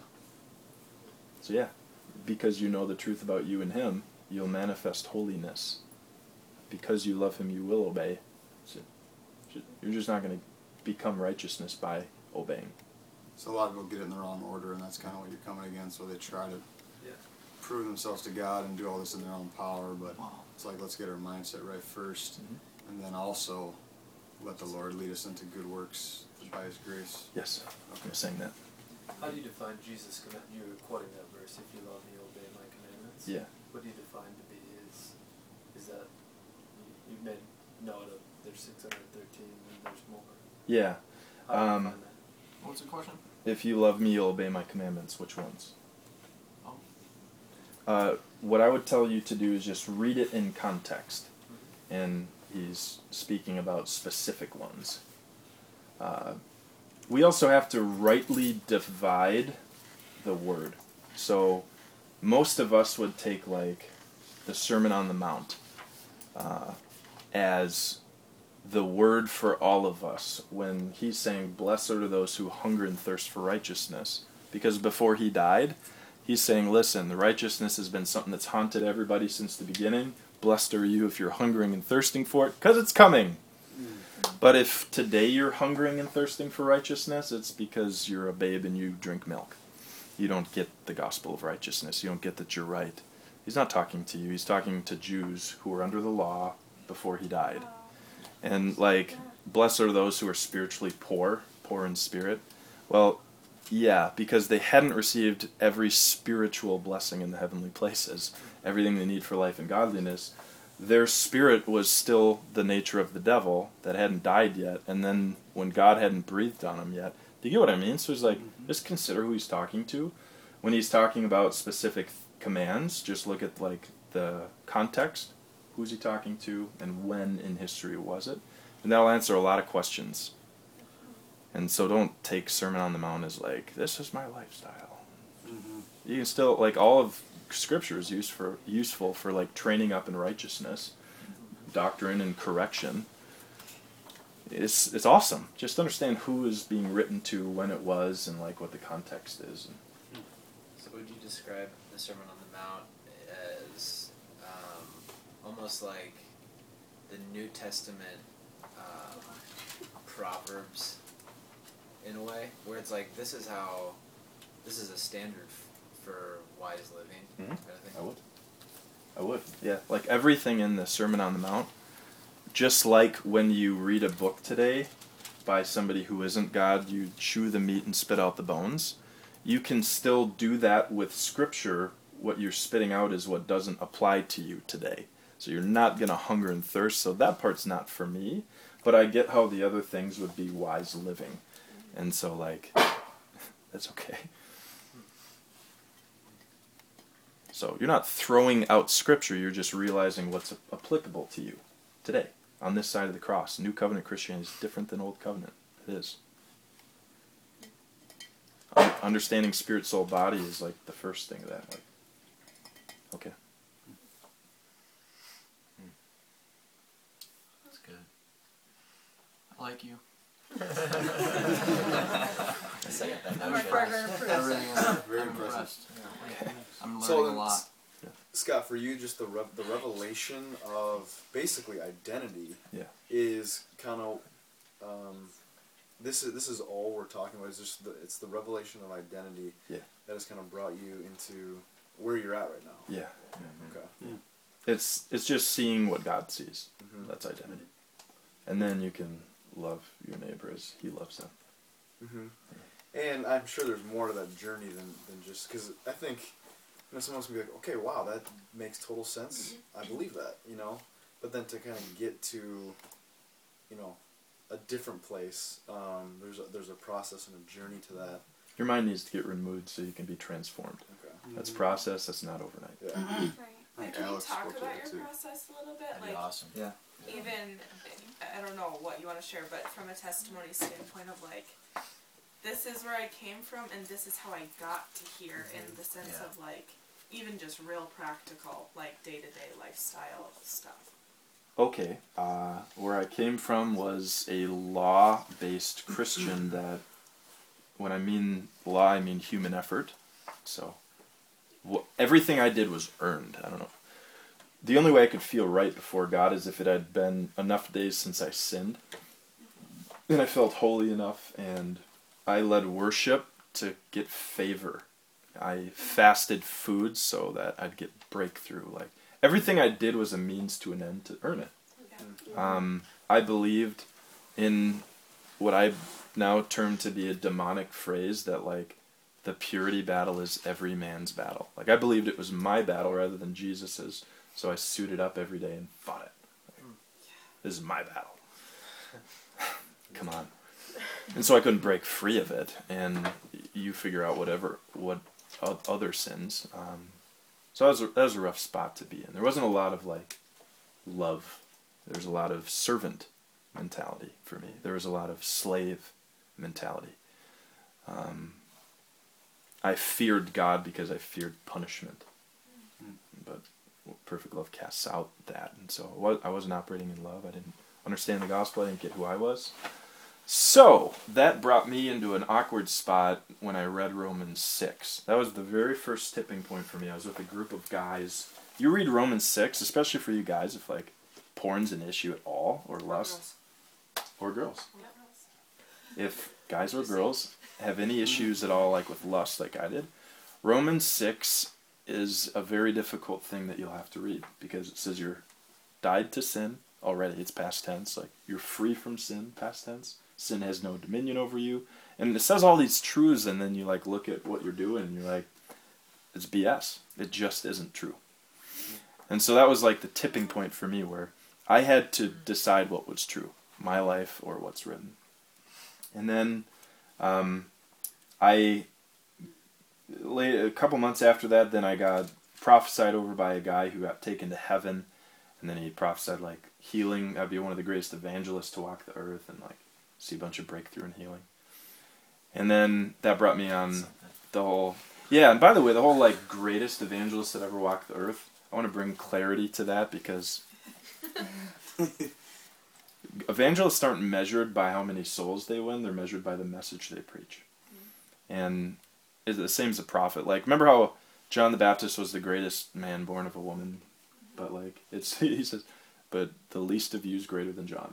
So yeah, because you know the truth about you and him, you'll manifest holiness. Because you love him, you will obey. So you're just not going to become righteousness by obeying. So a lot of people get it in the wrong order, and that's kind of what you're coming against. So they try to Yeah. prove themselves to God and do all this in their own power, but it's like, let's get our mindset right first, Mhm. and then also let the Lord lead us into good works by his grace. Yes, I'm saying that. How do you define Jesus' command? You were quoting that verse, if you love me, obey my commandments. Yeah. What do you define to be his? Is that, you, you made note of there's six hundred thirteen and there's more. Yeah. How do you Um, define that? What's the question? If you love me, you'll obey my commandments. Which ones? Oh. Uh, what I would tell you to do is just read it in context. And he's speaking about specific ones. Uh, we also have to rightly divide the word. So most of us would take like the Sermon on the Mount uh, as the word for all of us when he's saying, blessed are those who hunger and thirst for righteousness. Because before he died, he's saying, listen, the righteousness has been something that's haunted everybody since the beginning. Blessed are you if you're hungering and thirsting for it, because it's coming. But if today you're hungering and thirsting for righteousness, it's because you're a babe and you drink milk. You don't get the gospel of righteousness. You don't get that you're right. He's not talking to you. He's talking to Jews who were under the law before he died. And like, blessed are those who are spiritually poor, poor in spirit. Well, yeah, because they hadn't received every spiritual blessing in the heavenly places, everything they need for life and godliness. Their spirit was still the nature of the devil that hadn't died yet, and then when God hadn't breathed on him yet. Do you get what I mean? So it's like, just consider who he's talking to. When he's talking about specific commands, just look at like the context. Who's he talking to, and when in history was it? And that'll answer a lot of questions. And so don't take Sermon on the Mount as like, this is my lifestyle. Mm-hmm. You can still, like, all of Scripture is used for, useful for, like, training up in righteousness, doctrine and correction. It's it's awesome. Just understand who is being written to, when it was, and, like, what the context is. So would you describe the Sermon on the Mount as um, almost like the New Testament um, Proverbs in a way, where it's like, this is how, this is a standard f- for wise living, Mhm. kind of thing? I would. I would, yeah. Like, everything in the Sermon on the Mount, just like when you read a book today by somebody who isn't God, you chew the meat and spit out the bones, you can still do that with Scripture. What you're spitting out is what doesn't apply to you today. So you're not going to hunger and thirst, so that part's not for me. But I get how the other things would be wise living. And so, like, that's okay. So you're not throwing out Scripture, you're just realizing what's applicable to you today, on this side of the cross. New Covenant Christianity is different than Old Covenant. It is. Un- understanding spirit, soul, body is like the first thing of that. Like, okay. That's good. I like you. Second that I'm motion. further approved. I really am. Very I'm impressive. impressed. I'm learning So a then, lot. S- Scott, for you, just the rev- the revelation of basically identity Yeah. is kind of um, this is this is all we're talking about. Is just the, it's the revelation of identity Yeah. that has kind of brought you into where you're at right now. Yeah. Okay. It's it's just seeing what God sees. Mhm. That's identity. And then you can love your neighbor as he loves them. hmm And I'm sure there's more to that journey than, than just because I think you know someone's gonna be like, okay, wow, that makes total sense. I believe that, you know. But then to kind of get to, you know, a different place, um, there's a, there's a process and a journey to that. Your mind needs to get removed so you can be transformed. Okay. That's a process. That's not overnight. Yeah. Right. Like, can Alex you talk spoke to about that your too. process a little bit? That'd be Like, awesome. Yeah. even, I don't know what you want to share, but from a testimony standpoint of like, this is where I came from and this is how I got to here, in the sense Yeah. of like, even just real practical, like day-to-day lifestyle stuff. Okay, uh, where I came from was a law-based Christian that, when I mean law, I mean human effort. So, wh- everything I did was earned. I don't know. The only way I could feel right before God is if it had been enough days since I sinned, and I felt holy enough, and I led worship to get favor. I fasted food so that I'd get breakthrough. Like, everything I did was a means to an end to earn it. Um, I believed in what I now term to be a demonic phrase that, like, the purity battle is every man's battle. Like, I believed it was my battle rather than Jesus's, so I suited up every day and fought it. Like, this is my battle. Come on. And so I couldn't break free of it, and you figure out whatever, what other sins. Um, so that was, a, that was a rough spot to be in. There wasn't a lot of, like, love. There was a lot of servant mentality for me. There was a lot of slave mentality. Um, I feared God because I feared punishment. But perfect love casts out that. And so I wasn't operating in love. I didn't understand the gospel. I didn't get who I was. So that brought me into an awkward spot when I read Romans six. That was the very first tipping point for me. I was with a group of guys. You read Romans six, especially for you guys, if, like, porn's an issue at all, or lust, or girls. If guys or girls have any issues at all, like with lust, like I did, Romans six is a very difficult thing that you'll have to read, because it says you're died to sin already. It's past tense. Like, you're free from sin, past tense. Sin has no dominion over you. And it says all these truths, and then you, like, look at what you're doing, and you're like, it's B S. It just isn't true. And so that was, like, the tipping point for me, where I had to decide what was true, my life or what's written. And then um, I, a couple months after that, then I got prophesied over by a guy who got taken to heaven, and then he prophesied, like, healing. I'd be one of the greatest evangelists to walk the earth, and, like, see a bunch of breakthrough and healing. And then that brought me on the whole, yeah, and by the way, the whole, like, greatest evangelist that ever walked the earth, I want to bring clarity to that, because evangelists aren't measured by how many souls they win, they're measured by the message they preach. And it's the same as a prophet. Like, remember how John the Baptist was the greatest man born of a woman? But, like, it's, he says, but the least of you is greater than John.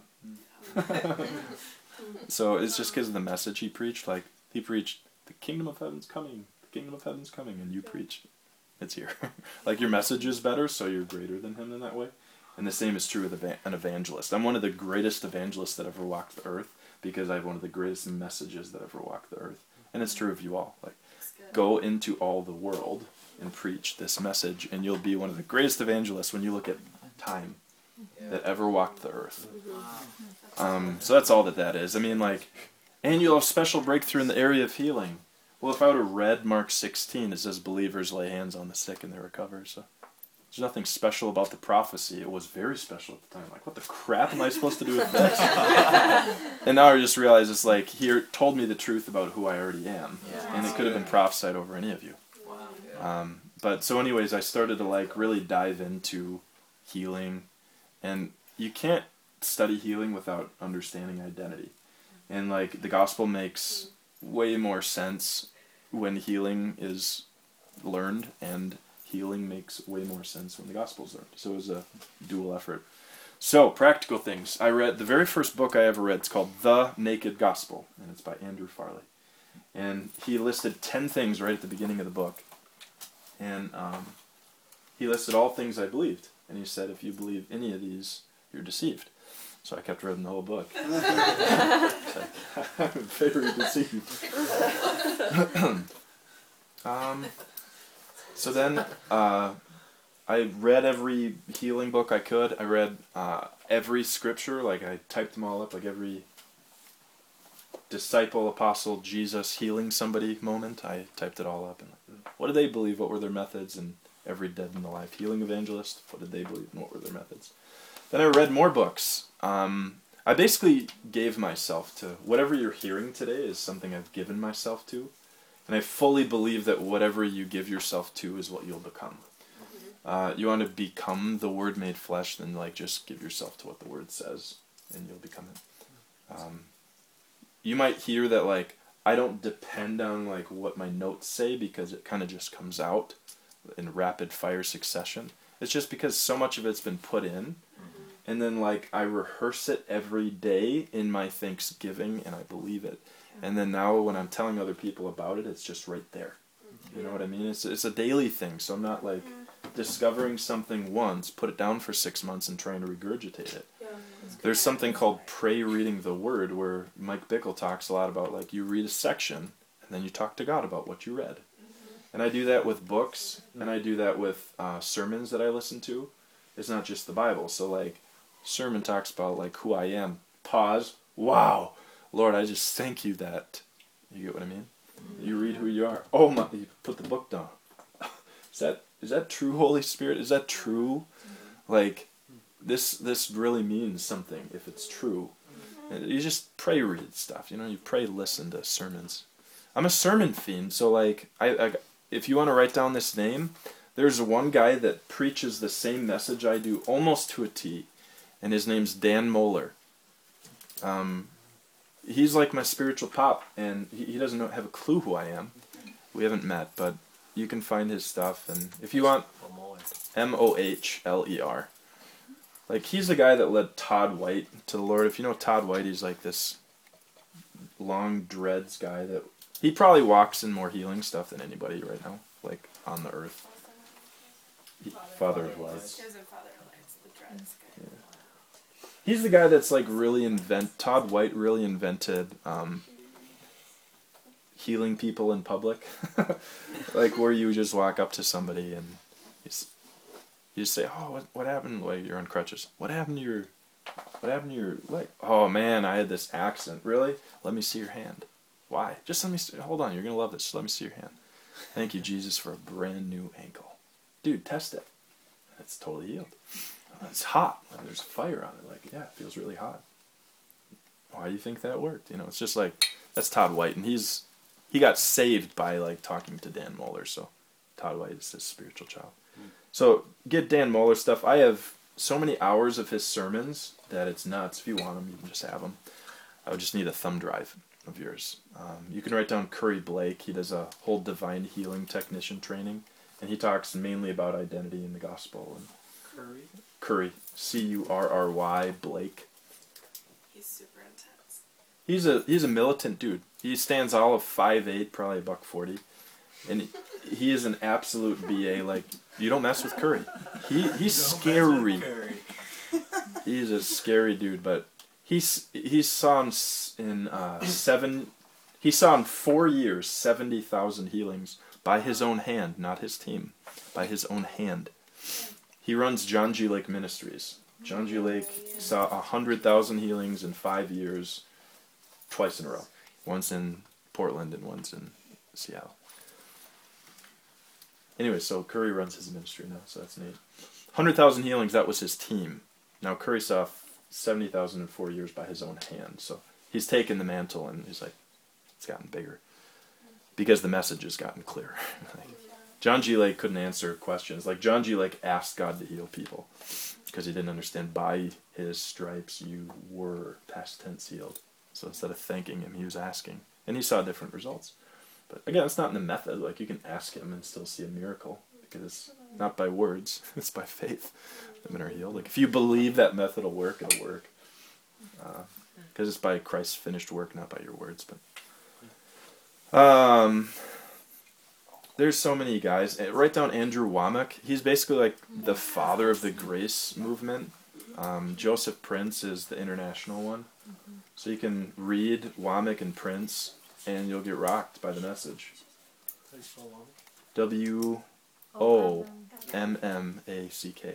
So it's just because of the message he preached. Like, he preached, the kingdom of heaven's coming, the kingdom of heaven's coming, and you preach, it's here. Like, your message is better, so you're greater than him in that way. And the same is true with an evangelist. I'm one of the greatest evangelists that ever walked the earth, because I have one of the greatest messages that ever walked the earth. And it's true of you all. Like, go into all the world and preach this message, and you'll be one of the greatest evangelists when you look at time that ever walked the earth. Um, so that's all that that is. I mean, like, and you'll have special breakthrough in the area of healing. Well, if I would have read Mark sixteen, it says believers lay hands on the sick and they recover. So there's nothing special about the prophecy. It was very special at the time. Like, what the crap am I supposed to do with this? And now I just realize it's like, he told me the truth about who I already am. Yeah. And it could have been prophesied over any of you. Wow. Um, but so anyways, I started to, like, really dive into healing. And you can't study healing without understanding identity. And, like, the gospel makes way more sense when healing is learned, and healing makes way more sense when the gospel's learned. So it was a dual effort. So, practical things. I read, the very first book I ever read, it's called The Naked Gospel, and it's by Andrew Farley. And he listed ten things right at the beginning of the book. And um, he listed all things I believed. And he said, if you believe any of these, you're deceived. So I kept reading the whole book. Like, I'm very deceived. um, so then uh, I read every healing book I could. I read uh, every scripture. Like, I typed them all up, like every disciple, apostle, Jesus healing somebody moment. I typed it all up. And what did they believe? What were their methods? And every dead and alive healing evangelist, what did they believe and what were their methods? Then I read more books. Um, I basically gave myself to, whatever you're hearing today is something I've given myself to. And I fully believe that whatever you give yourself to is what you'll become. Uh, you want to become the Word made flesh, then like just give yourself to what the Word says, and you'll become it. Um, you might hear that like I don't depend on like what my notes say because it kind of just comes out in rapid fire succession. It's just because so much of it's been put in, and then like I rehearse it every day in my Thanksgiving, and I believe it. And then now when I'm telling other people about it, it's just right there. You know what I mean? It's it's a daily thing, so I'm not like discovering something once, put it down for six months, and trying to regurgitate it. Yeah, There's something called pray reading the Word, where Mike Bickle talks a lot about like you read a section, and then you talk to God about what you read. Mm-hmm. And I do that with books, and I do that with uh, sermons that I listen to. It's not just the Bible. So like, sermon talks about like who I am. Pause. Wow, Lord, I just thank you that. You get what I mean? You read who you are. Oh my! You put the book down. Is that is that true, Holy Spirit? Is that true? Like, this this really means something if it's true. And you just pray, read stuff. You know, you pray, listen to sermons. I'm a sermon fiend, so like, I, I if you want to write down this name, there's one guy that preaches the same message I do almost to a T, and his name's Dan Moeller. Um. He's like my spiritual pop, and he, he doesn't know, have a clue who I am. We haven't met, but you can find his stuff, and if you want, M O H L E R. Like, he's the guy that led Todd White to the Lord. If you know Todd White, he's like this long dreads guy that, he probably walks in more healing stuff than anybody right now, like, on the earth. He, Father of Lights. He was in Father of Lights, the dreads guy. Yeah. He's the guy that's like really invent. Todd White really invented um, healing people in public, like where you just walk up to somebody and you just, you just say, "Oh, what what happened?" Like you're on crutches. What happened to your What happened to your leg? Oh man, I had this accident. Really? Let me see your hand. Why? Just let me. See, hold on. You're gonna love this. Just let me see your hand. Thank you, Jesus, for a brand new ankle. Dude, test it. It's totally healed. It's hot. Like, there's fire on it. Like, yeah, it feels really hot. Why do you think that worked? You know, it's just like, that's Todd White, and he's he got saved by like talking to Dan Moeller. So Todd White is his spiritual child. Mm. So get Dan Moeller stuff. I have so many hours of his sermons that it's nuts. If you want them, you can just have them. I would just need a thumb drive of yours. Um, you can write down Curry Blake. He does a whole divine healing technician training, and he talks mainly about identity in the gospel. And Curry? Curry, C U R R Y, Blake. He's super intense. He's a he's a militant dude. He stands all of five eight, probably a buck forty, and he is an absolute B A. Like, you don't mess with Curry. He he's scary. He's a scary dude, but he's he saw in, in uh, seven. He saw in four years seventy thousand healings by his own hand, not his team, by his own hand. He runs John G. Lake Ministries. John G. Lake saw one hundred thousand healings in five years, twice in a row. Once in Portland and once in Seattle. Anyway, so Curry runs his ministry now, so that's neat. one hundred thousand healings, that was his team. Now Curry saw seventy thousand in four years by his own hand. So he's taken the mantle and he's like, it's gotten bigger. Because the message has gotten clearer. Like, John G. Lake couldn't answer questions. Like, John G. Lake asked God to heal people because he didn't understand, by his stripes you were past tense healed. So instead of thanking him, he was asking. And he saw different results. But again, it's not in the method. Like, you can ask him and still see a miracle because it's not by words. It's by faith that men are healed. Like, if you believe that method will work, it'll work. Because uh, it's by Christ's finished work, not by your words. But um... There's so many guys. Write down Andrew Womack. He's basically like the father of the grace movement. Um, Joseph Prince is the international one. So you can read Womack and Prince, and you'll get rocked by the message. W O M M A C K.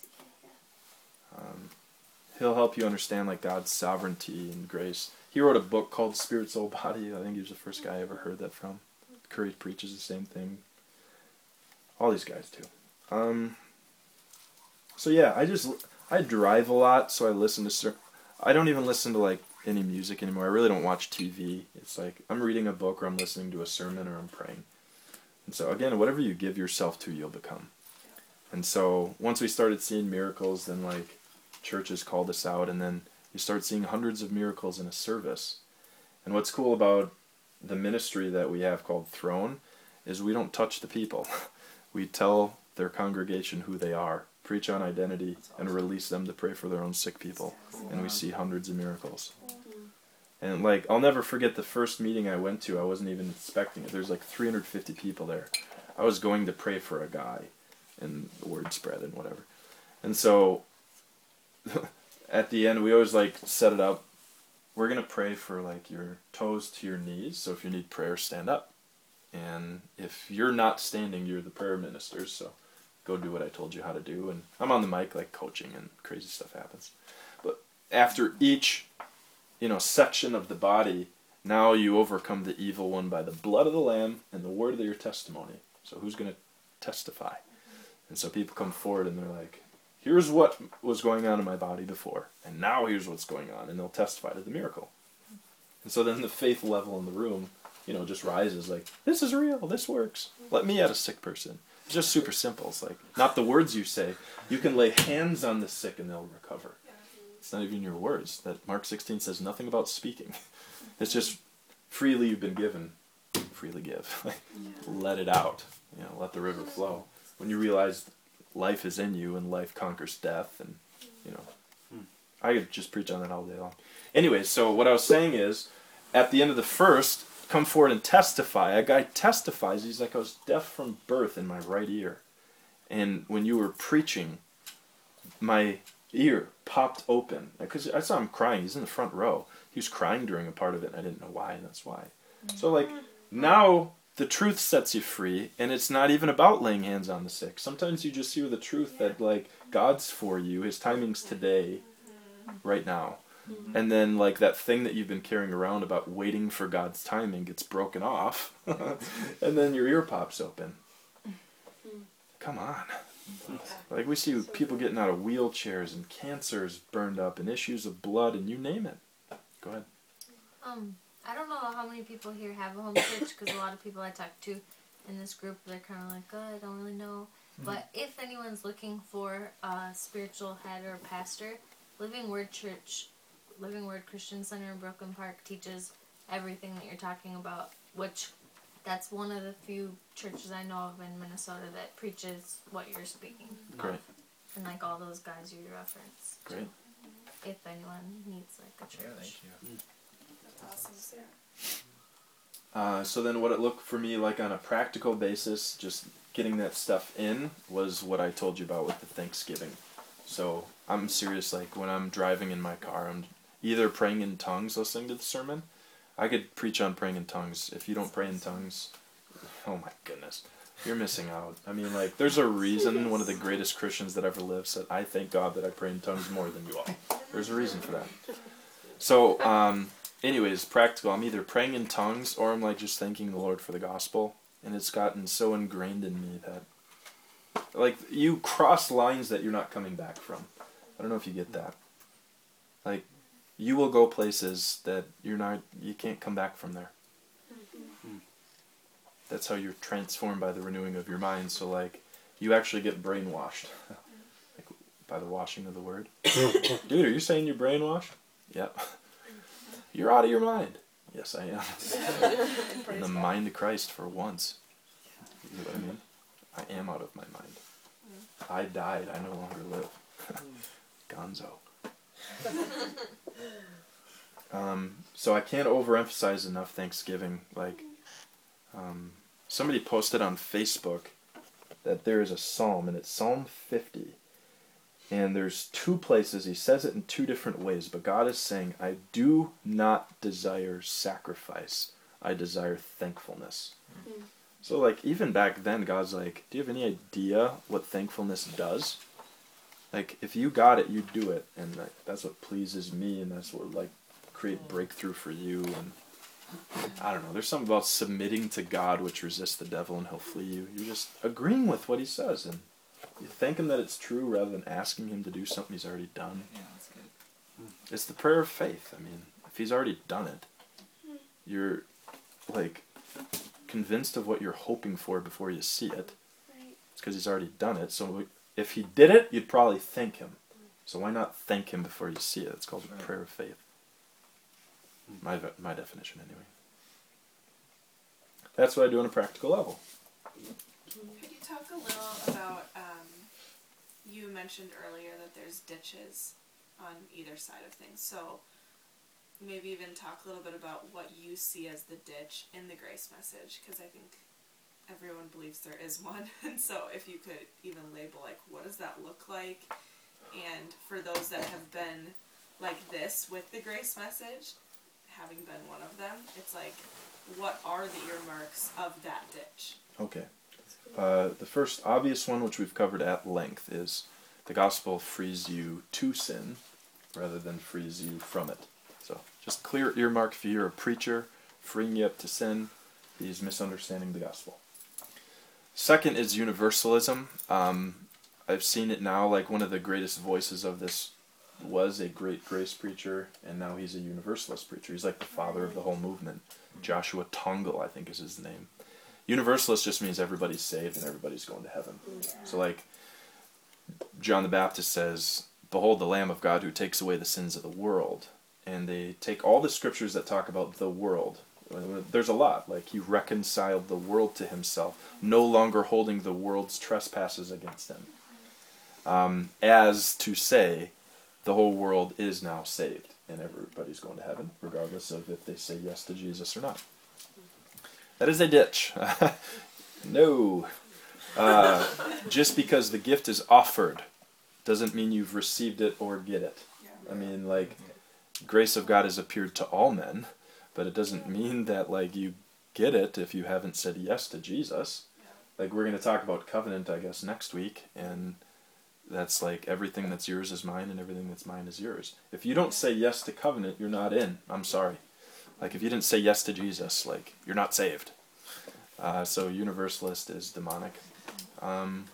Um, he'll help you understand like God's sovereignty and grace. He wrote a book called Spirit, Soul, Body. I think he was the first guy I ever heard that from. Curry preaches the same thing. All these guys too. Um, so yeah, I just I drive a lot, so I listen to certain. I don't even listen to like any music anymore. I really don't watch T V. It's like I'm reading a book or I'm listening to a sermon or I'm praying. And so again, whatever you give yourself to, you'll become. And so once we started seeing miracles, then like churches called us out, and then you start seeing hundreds of miracles in a service. And what's cool about the ministry that we have called Throne is we don't touch the people. We tell their congregation who they are, preach on identity, and release them to pray for their own sick people. And we see hundreds of miracles. And like, I'll never forget the first meeting I went to. I wasn't even expecting it. There's like three hundred fifty people there. I was going to pray for a guy, and the word spread and whatever. And so at the end, we always like set it up. We're going to pray for like your toes to your knees. So if you need prayer, stand up. And if you're not standing, you're the prayer ministers. So go do what I told you how to do. And I'm on the mic like coaching, and crazy stuff happens. But after each, you know, section of the body, now you overcome the evil one by the blood of the Lamb and the word of your testimony. So who's going to testify? And so people come forward and they're like, here's what was going on in my body before, and now here's what's going on, and they'll testify to the miracle. And so then the faith level in the room, you know, just rises like, this is real, this works. Let me add a sick person. It's just super simple. It's like, not the words you say. You can lay hands on the sick and they'll recover. It's not even your words. That Mark sixteen says nothing about speaking. It's just freely you've been given, freely give. Let it out. You know, let the river flow. When you realize life is in you and life conquers death, and you know, I could just preach on that all day long. Anyway, so what I was saying is, at the end of the first, come forward and testify. A guy testifies. He's like, I was deaf from birth in my right ear, and when you were preaching, my ear popped open because I saw him crying. He's in the front row. He was crying during a part of it, and I didn't know why, and that's why. So like now the truth sets you free, and it's not even about laying hands on the sick. Sometimes you just hear the truth that like God's for you. His timing's today, right now. And then like that thing that you've been carrying around about waiting for God's timing gets broken off, and then your ear pops open. Come on. Like we see people getting out of wheelchairs and cancers burned up and issues of blood and you name it. Go ahead. Um, I don't know how many people here have a home church, because a lot of people I talk to in this group, they're kind of like, oh, I don't really know. Mm-hmm. But if anyone's looking for a spiritual head or pastor, Living Word Church, Living Word Christian Center in Brooklyn Park teaches everything that you're talking about, which that's one of the few churches I know of in Minnesota that preaches what you're speaking about. Great. And like all those guys you reference. Great. If anyone needs like a church. Yeah, thank you. That's awesome. Uh, so then what it looked for me like on a practical basis, just getting that stuff in, was what I told you about with the Thanksgiving. So I'm serious, like when I'm driving in my car, I'm either praying in tongues, listening to the sermon. I could preach on praying in tongues. If you don't pray in tongues, oh my goodness, you're missing out. I mean, like, there's a reason one of the greatest Christians that ever lived said, I thank God that I pray in tongues more than you all. There's a reason for that. So, um, anyways, practical. I'm either praying in tongues or I'm like just thanking the Lord for the gospel. And it's gotten so ingrained in me that, like, you cross lines that you're not coming back from. I don't know if you get that. Like, you will go places that you're not, you can't come back from there. Mm-hmm. That's how you're transformed by the renewing of your mind. So, like, you actually get brainwashed. Like, by the washing of the word. Dude, are you saying you're brainwashed? Yep. You're out of your mind. Yes, I am. In the mind of Christ for once. You know what I mean? I am out of my mind. I died. I no longer live. Gonzo. um, so I can't overemphasize enough Thanksgiving. Like, um, somebody posted on Facebook that there is a psalm, and it's Psalm fifty. And there's two places, he says it in two different ways, but God is saying, I do not desire sacrifice. I desire thankfulness. Mm-hmm. So, like, even back then, God's like, do you have any idea what thankfulness does? Like, if you got it, you do it. And like, that's what pleases me, and that's what, like, create breakthrough for you. And I don't know, there's something about submitting to God which resists the devil and he'll flee you. You're just agreeing with what he says, and you thank him that it's true rather than asking him to do something he's already done. Yeah, that's good. It's the prayer of faith. I mean, if he's already done it, you're like convinced of what you're hoping for before you see it. Right. It's because he's already done it. So if he did it, you'd probably thank him. So why not thank him before you see it? It's called a prayer of faith. My my definition, anyway. That's what I do on a practical level. Could you talk a little about, um, you mentioned earlier that there's ditches on either side of things. So maybe even talk a little bit about what you see as the ditch in the grace message, because I think everyone believes there is one. And so if you could even label, like, what does that look like? And for those that have been like this with the grace message, having been one of them, it's like, what are the earmarks of that ditch? Okay. Uh, the first obvious one, which we've covered at length, is the gospel frees you to sin rather than frees you from it. So just clear earmark if you're a preacher, freeing you up to sin, he's misunderstanding the gospel. Second is universalism. Um, I've seen it now, like one of the greatest voices of this was a great grace preacher, and now he's a universalist preacher. He's like the father of the whole movement. Joshua Tongol, I think is his name. Universalist just means everybody's saved and everybody's going to heaven. Yeah. So like John the Baptist says, behold the Lamb of God who takes away the sins of the world. And they take all the scriptures that talk about the world. There's a lot. Like he reconciled the world to himself, no longer holding the world's trespasses against him. Um, as to say, the whole world is now saved, and everybody's going to heaven, regardless of if they say yes to Jesus or not. That is a ditch. No. Uh, just because the gift is offered doesn't mean you've received it or get it. I mean, like, grace of God has appeared to all men, but it doesn't mean that, like, you get it if you haven't said yes to Jesus. Like, we're going to talk about covenant, I guess, next week, and that's like everything that's yours is mine and everything that's mine is yours. If you don't say yes to covenant, you're not in. I'm sorry. Like if you didn't say yes to Jesus, like you're not saved. Uh, so universalist is demonic. Um,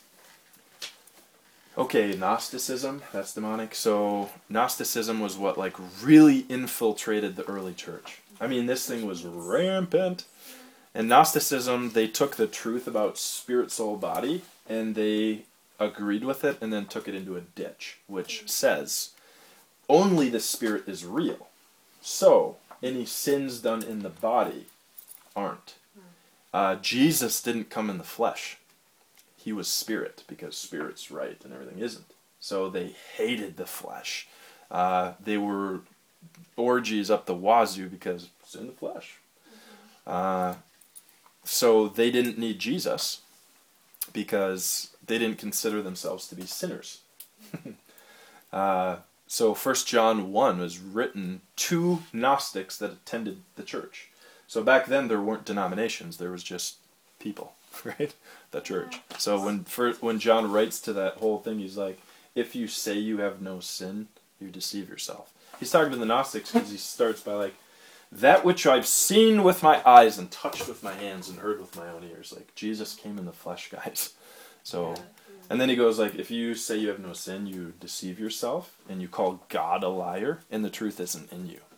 okay, Gnosticism, that's demonic. So Gnosticism was what like really infiltrated the early church. I mean, this thing was rampant. And Gnosticism, they took the truth about spirit, soul, body, and they agreed with it and then took it into a ditch, which says only the spirit is real. So any sins done in the body aren't. Uh, Jesus didn't come in the flesh. He was spirit, because spirit's right and everything isn't. So they hated the flesh. Uh, they were orgies up the wazoo because it's in the flesh. Uh, so they didn't need Jesus because they didn't consider themselves to be sinners. uh, so First John one was written to Gnostics that attended the church. So back then there weren't denominations, there was just people, right? The church. So when first, when John writes to that whole thing, he's like, if you say you have no sin, you deceive yourself. He's talking to the Gnostics because he starts by like, that which I've seen with my eyes and touched with my hands and heard with my own ears. Like, Jesus came in the flesh, guys. So, and then he goes like, if you say you have no sin, you deceive yourself and you call God a liar and the truth isn't in you.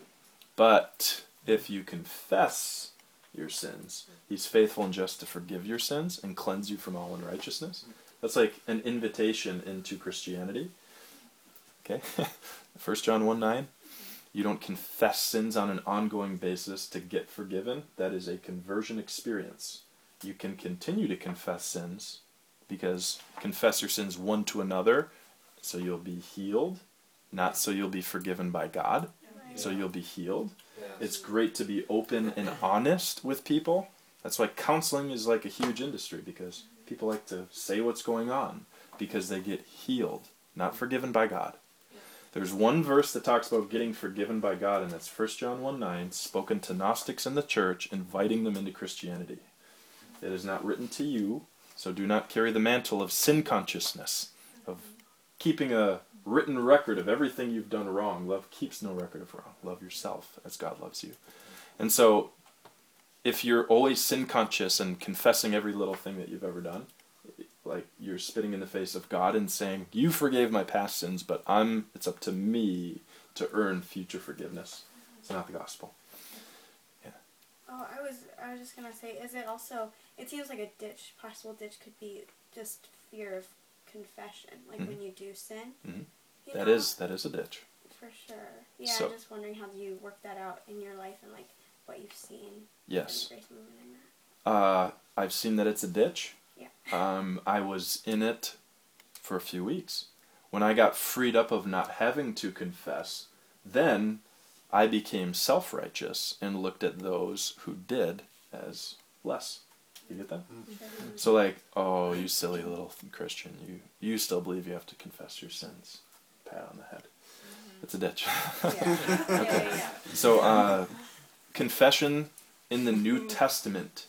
But if you confess your sins, he's faithful and just to forgive your sins and cleanse you from all unrighteousness. That's like an invitation into Christianity. Okay? First John one nine. You don't confess sins on an ongoing basis to get forgiven. That is a conversion experience. You can continue to confess sins because confess your sins one to another so you'll be healed, not so you'll be forgiven by God, so you'll be healed. It's great to be open and honest with people. That's why counseling is like a huge industry, because people like to say what's going on because they get healed, not forgiven by God. There's one verse that talks about getting forgiven by God, and that's First John one nine, spoken to Gnostics in the church, inviting them into Christianity. It is not written to you, so do not carry the mantle of sin consciousness, of keeping a written record of everything you've done wrong. Love keeps no record of wrong. Love yourself as God loves you. And so, if you're always sin conscious and confessing every little thing that you've ever done, like you're spitting in the face of God and saying, you forgave my past sins, but I'm it's up to me to earn future forgiveness. It's not the gospel. Oh, I was I was just gonna say, is it also? It seems like a ditch, possible ditch, could be just fear of confession, like Mhm. when you do sin. Mhm. You That know? is that is a ditch. For sure. Yeah, So- I'm just wondering how you work that out in your life and like what you've seen. Yes. In the grace movement in that. Uh, I've seen that it's a ditch. Yeah. Um, I was in it for a few weeks. When I got freed up of not having to confess, then I became self-righteous and looked at those who did as less. You get that? Mm-hmm. So like, oh, you silly little Christian, you you still believe you have to confess your sins. Pat on the head. It's a ditch. Yeah. Yeah, yeah, yeah. So uh, confession in the New Testament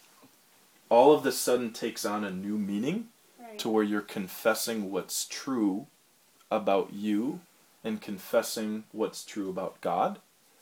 all of a sudden takes on a new meaning Right. to where you're confessing what's true about you and confessing what's true about God,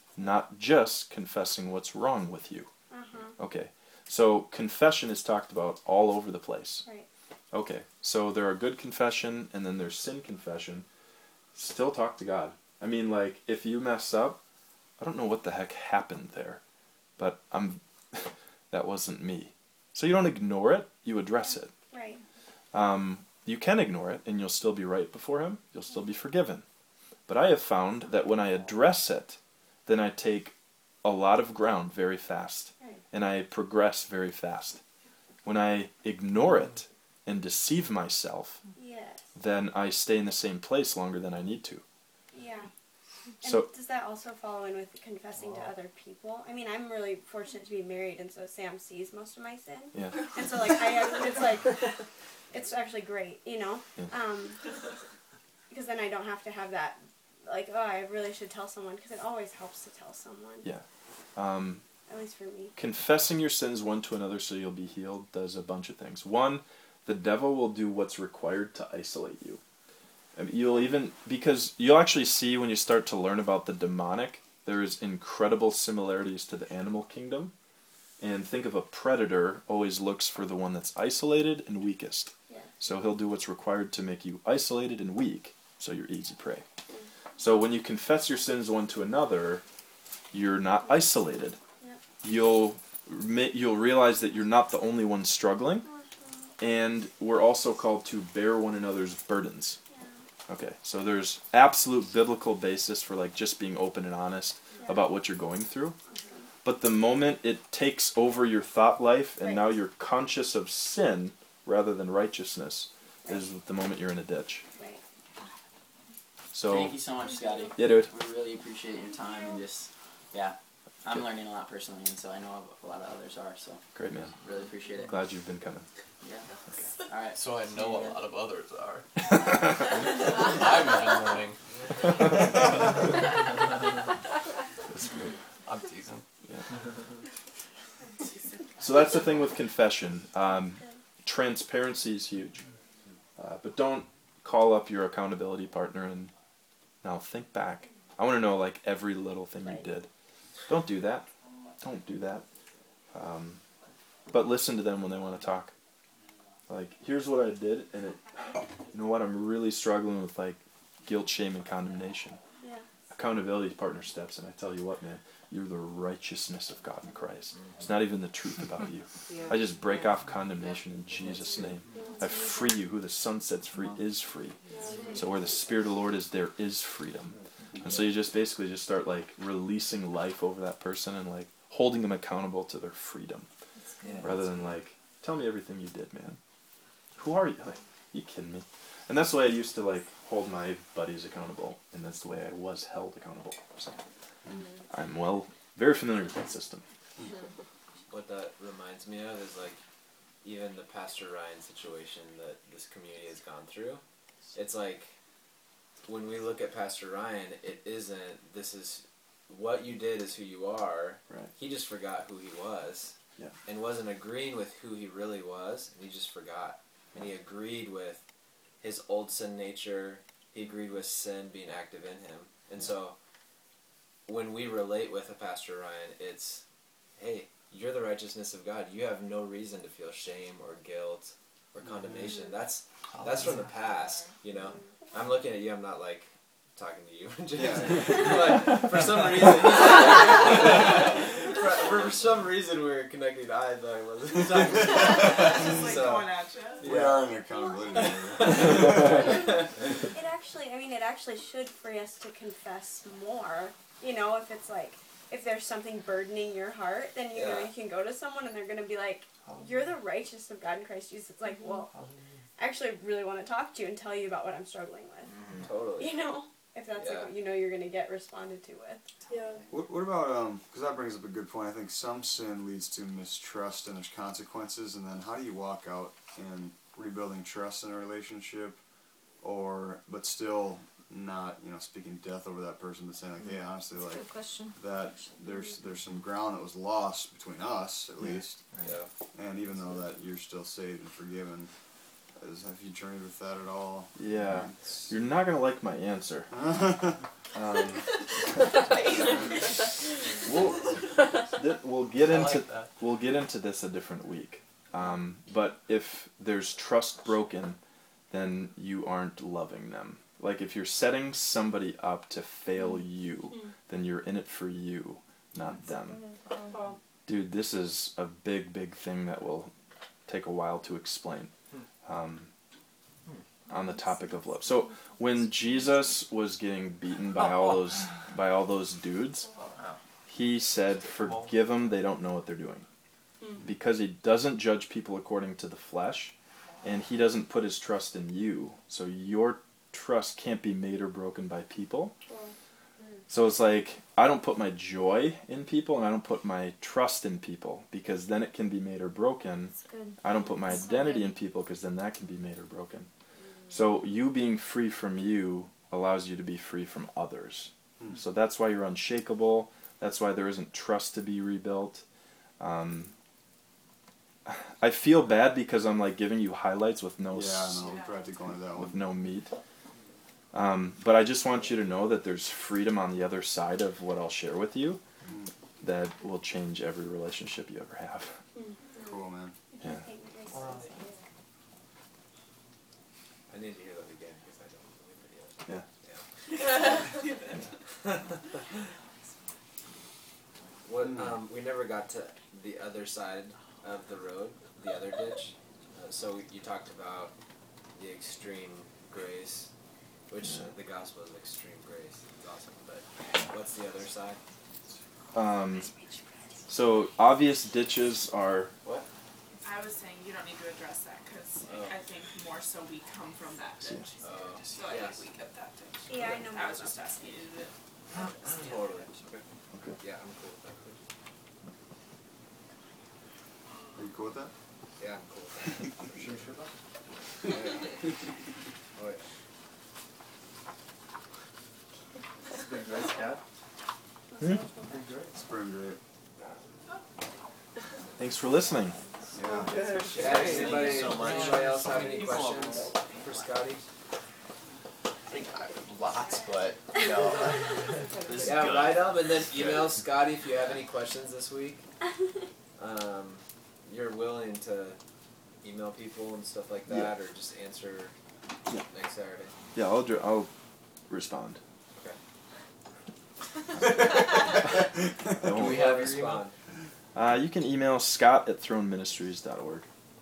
not just confessing what's wrong with you. Uh-huh. Okay, so confession is talked about all over the place. Right. Okay, so there are good confession and then there's sin confession. Still talk to God. I mean, like, if you mess up, I don't know what the heck happened there, but I'm that wasn't me. So you don't ignore it, you address it. Right. Um, you can ignore it and you'll still be right before Him, you'll still be forgiven. But I have found that when I address it, then I take a lot of ground very fast, Right. and I progress very fast. When I ignore it and deceive myself, Yes. then I stay in the same place longer than I need to. Yeah. And So- does that also follow in with confessing to other people? I mean, I'm really fortunate to be married, and so Sam sees most of my sin. Yeah. And so, like, I, it's like, it's actually great, you know? Yeah. Um, because then I don't have to have that, like, oh, I really should tell someone, because it always helps to tell someone. Yeah. Um, At least for me. confessing your sins one to another so you'll be healed does a bunch of things. One, the devil will do what's required to isolate you. I mean, you'll even, because you'll actually see when you start to learn about the demonic, there's incredible similarities to the animal kingdom. And think of a predator always looks for the one that's isolated and weakest. Yeah. So he'll do what's required to make you isolated and weak, so you're easy prey. So when you confess your sins one to another, you're not isolated. Yep. You'll ma- you'll realize that you're not the only one struggling, and we're also called to bear one another's burdens. Yeah. Okay, so there's absolute biblical basis for like just being open and honest Yeah. about what you're going through. But the moment it takes over your thought life and Right. now you're conscious of sin rather than righteousness is the moment you're in a ditch. Right. So Thank you so much, Scotty. Yeah, dude. We really appreciate your time and just, yeah. I'm learning a lot personally, and so I know a lot of others are, so great, man. really appreciate it. Glad you've been coming. Yeah. Okay. All right. So I know a lot of others are. I'm even learning. That's great. I'm teasing. Yeah. So that's the thing with confession. Um, transparency is huge. Uh, but don't call up your accountability partner and now think back. I want to know like every little thing you did. Don't do that. Don't do that. Um, but listen to them when they want to talk. Like, here's what I did, and it, you know what, I'm really struggling with like guilt, shame, and condemnation. Yeah. Accountability partner steps, and I tell you what, man, you're the righteousness of God in Christ. It's not even the truth about you. I just break off condemnation in Jesus' name. I free you. Who the Son sets free is free. So where the Spirit of the Lord is, there is freedom. And so you just basically just start like releasing life over that person and like holding them accountable to their freedom, rather than like, tell me everything you did, man. Who are you? Like, you kidding me? And that's the way I used to like hold my buddies accountable, and that's the way I was held accountable. So I'm well, very familiar with that system. What that reminds me of is like even the Pastor Ryan situation that this community has gone through. It's like when we look at Pastor Ryan, it isn't, this is what you did is who you are. Right. He just forgot who he was. Yeah. And wasn't agreeing with who he really was, and he just forgot. And he agreed with his old sin nature, he agreed with sin being active in him. And so when we relate with a Pastor Ryan, it's, hey, you're the righteousness of God. You have no reason to feel shame or guilt or condemnation. That's that's from the past, you know. I'm looking at you, I'm not like talking to you, James. Yeah. But for some reason, for, for some reason, we were connecting eyes. I wasn't talking to you. Just like So, going at you. We are in accountability. It actually, I mean, it actually should free us to confess more. You know, if it's like, if there's something burdening your heart, then you know Yeah. you can go to someone and they're going to be like, you're the righteous of God in Christ Jesus. It's like, well, I actually really want to talk to you and tell you about what I'm struggling with. Totally. You know, if that's Yeah. like what you know you're going to get responded to with. Yeah. What, what about, um, because that brings up a good point. I think some sin leads to mistrust and there's consequences, and then how do you walk out in rebuilding trust in a relationship, or, but still not, you know, speaking death over that person, but saying like, hey, honestly, That's a like, good question. that there's there's some ground that was lost between us, at least, Yeah. and even though that you're still saved and forgiven, is, have you journeyed with that at all? Yeah. It's- You're not gonna like my answer. Um, we'll, th- we'll get I into like that. we'll get into this a different week. Um, but if there's trust broken, then you aren't loving them. Like if you're setting somebody up to fail you, then you're in it for you, not them. Dude, this is a big, big thing that will take a while to explain. Um, on the topic of love. So when Jesus was getting beaten by all those by all those dudes, he said, "Forgive them; they don't know what they're doing." Because he doesn't judge people according to the flesh, and he doesn't put his trust in you. So your trust can't be made or broken by people. So it's like, I don't put my joy in people, and I don't put my trust in people, because then it can be made or broken. That's good. I don't put my That's so identity good. in people, because then that can be made or broken. So you being free from you allows you to be free from others. Hmm. So that's why you're unshakable. That's why there isn't trust to be rebuilt. Um, I feel bad because I'm like giving you highlights with no Yeah, s- no, we probably have to go into that with one. no meat. Um, but I just want you to know that there's freedom on the other side of what I'll share with you Mm. that will change every relationship you ever have. Cool, man. Yeah. I need to hear that again because I don't believe it yet. Yeah. What um, we never got to the other side of the road, the other ditch. Uh, so you talked about the extreme grace, which uh, the gospel is extreme grace. It's awesome. But what's the other side? Um, so obvious ditches are What? I was saying you don't need to address that because Oh. I think more so we come from that ditch. Oh, So I yes. think we get that ditch. Yeah, I know I more was about just asking you to. Totally. okay. Yeah, I'm cool with that. Are you cool with that? Yeah, I'm cool with that. Sure, sure. Oh, yeah. Oh, yeah. Spring grace, Cat. Hmm? Spring grace. Spring grape. Thanks for listening. Yeah. Yeah, anybody, so much. anybody else So have many any people. questions for Scotty? I think I have lots, but you know, this is Yeah, good. write them and then This is email good. Scotty if you have any questions this week. Um, you're willing to email people and stuff like that, or just answer Yeah. next Saturday? Yeah, I'll dr- I'll respond. Okay. I Do we won't- have your respond? Uh, you can email Scott at throne ministries dot org.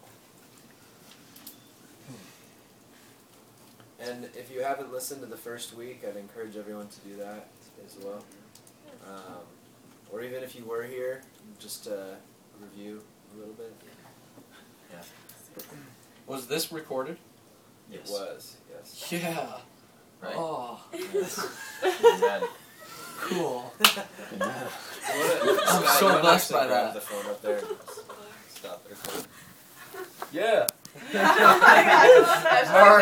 And if you haven't listened to the first week, I'd encourage everyone to do that as well. Um, or even if you were here, just uh, review a little bit. Yeah. Was this recorded? It was, yes. Yeah. Right. Oh, Amen. cool. Amen. I'm Scott, so you wanna blessed actually by grab that. the phone up there. Stop it. Yeah. Oh my god.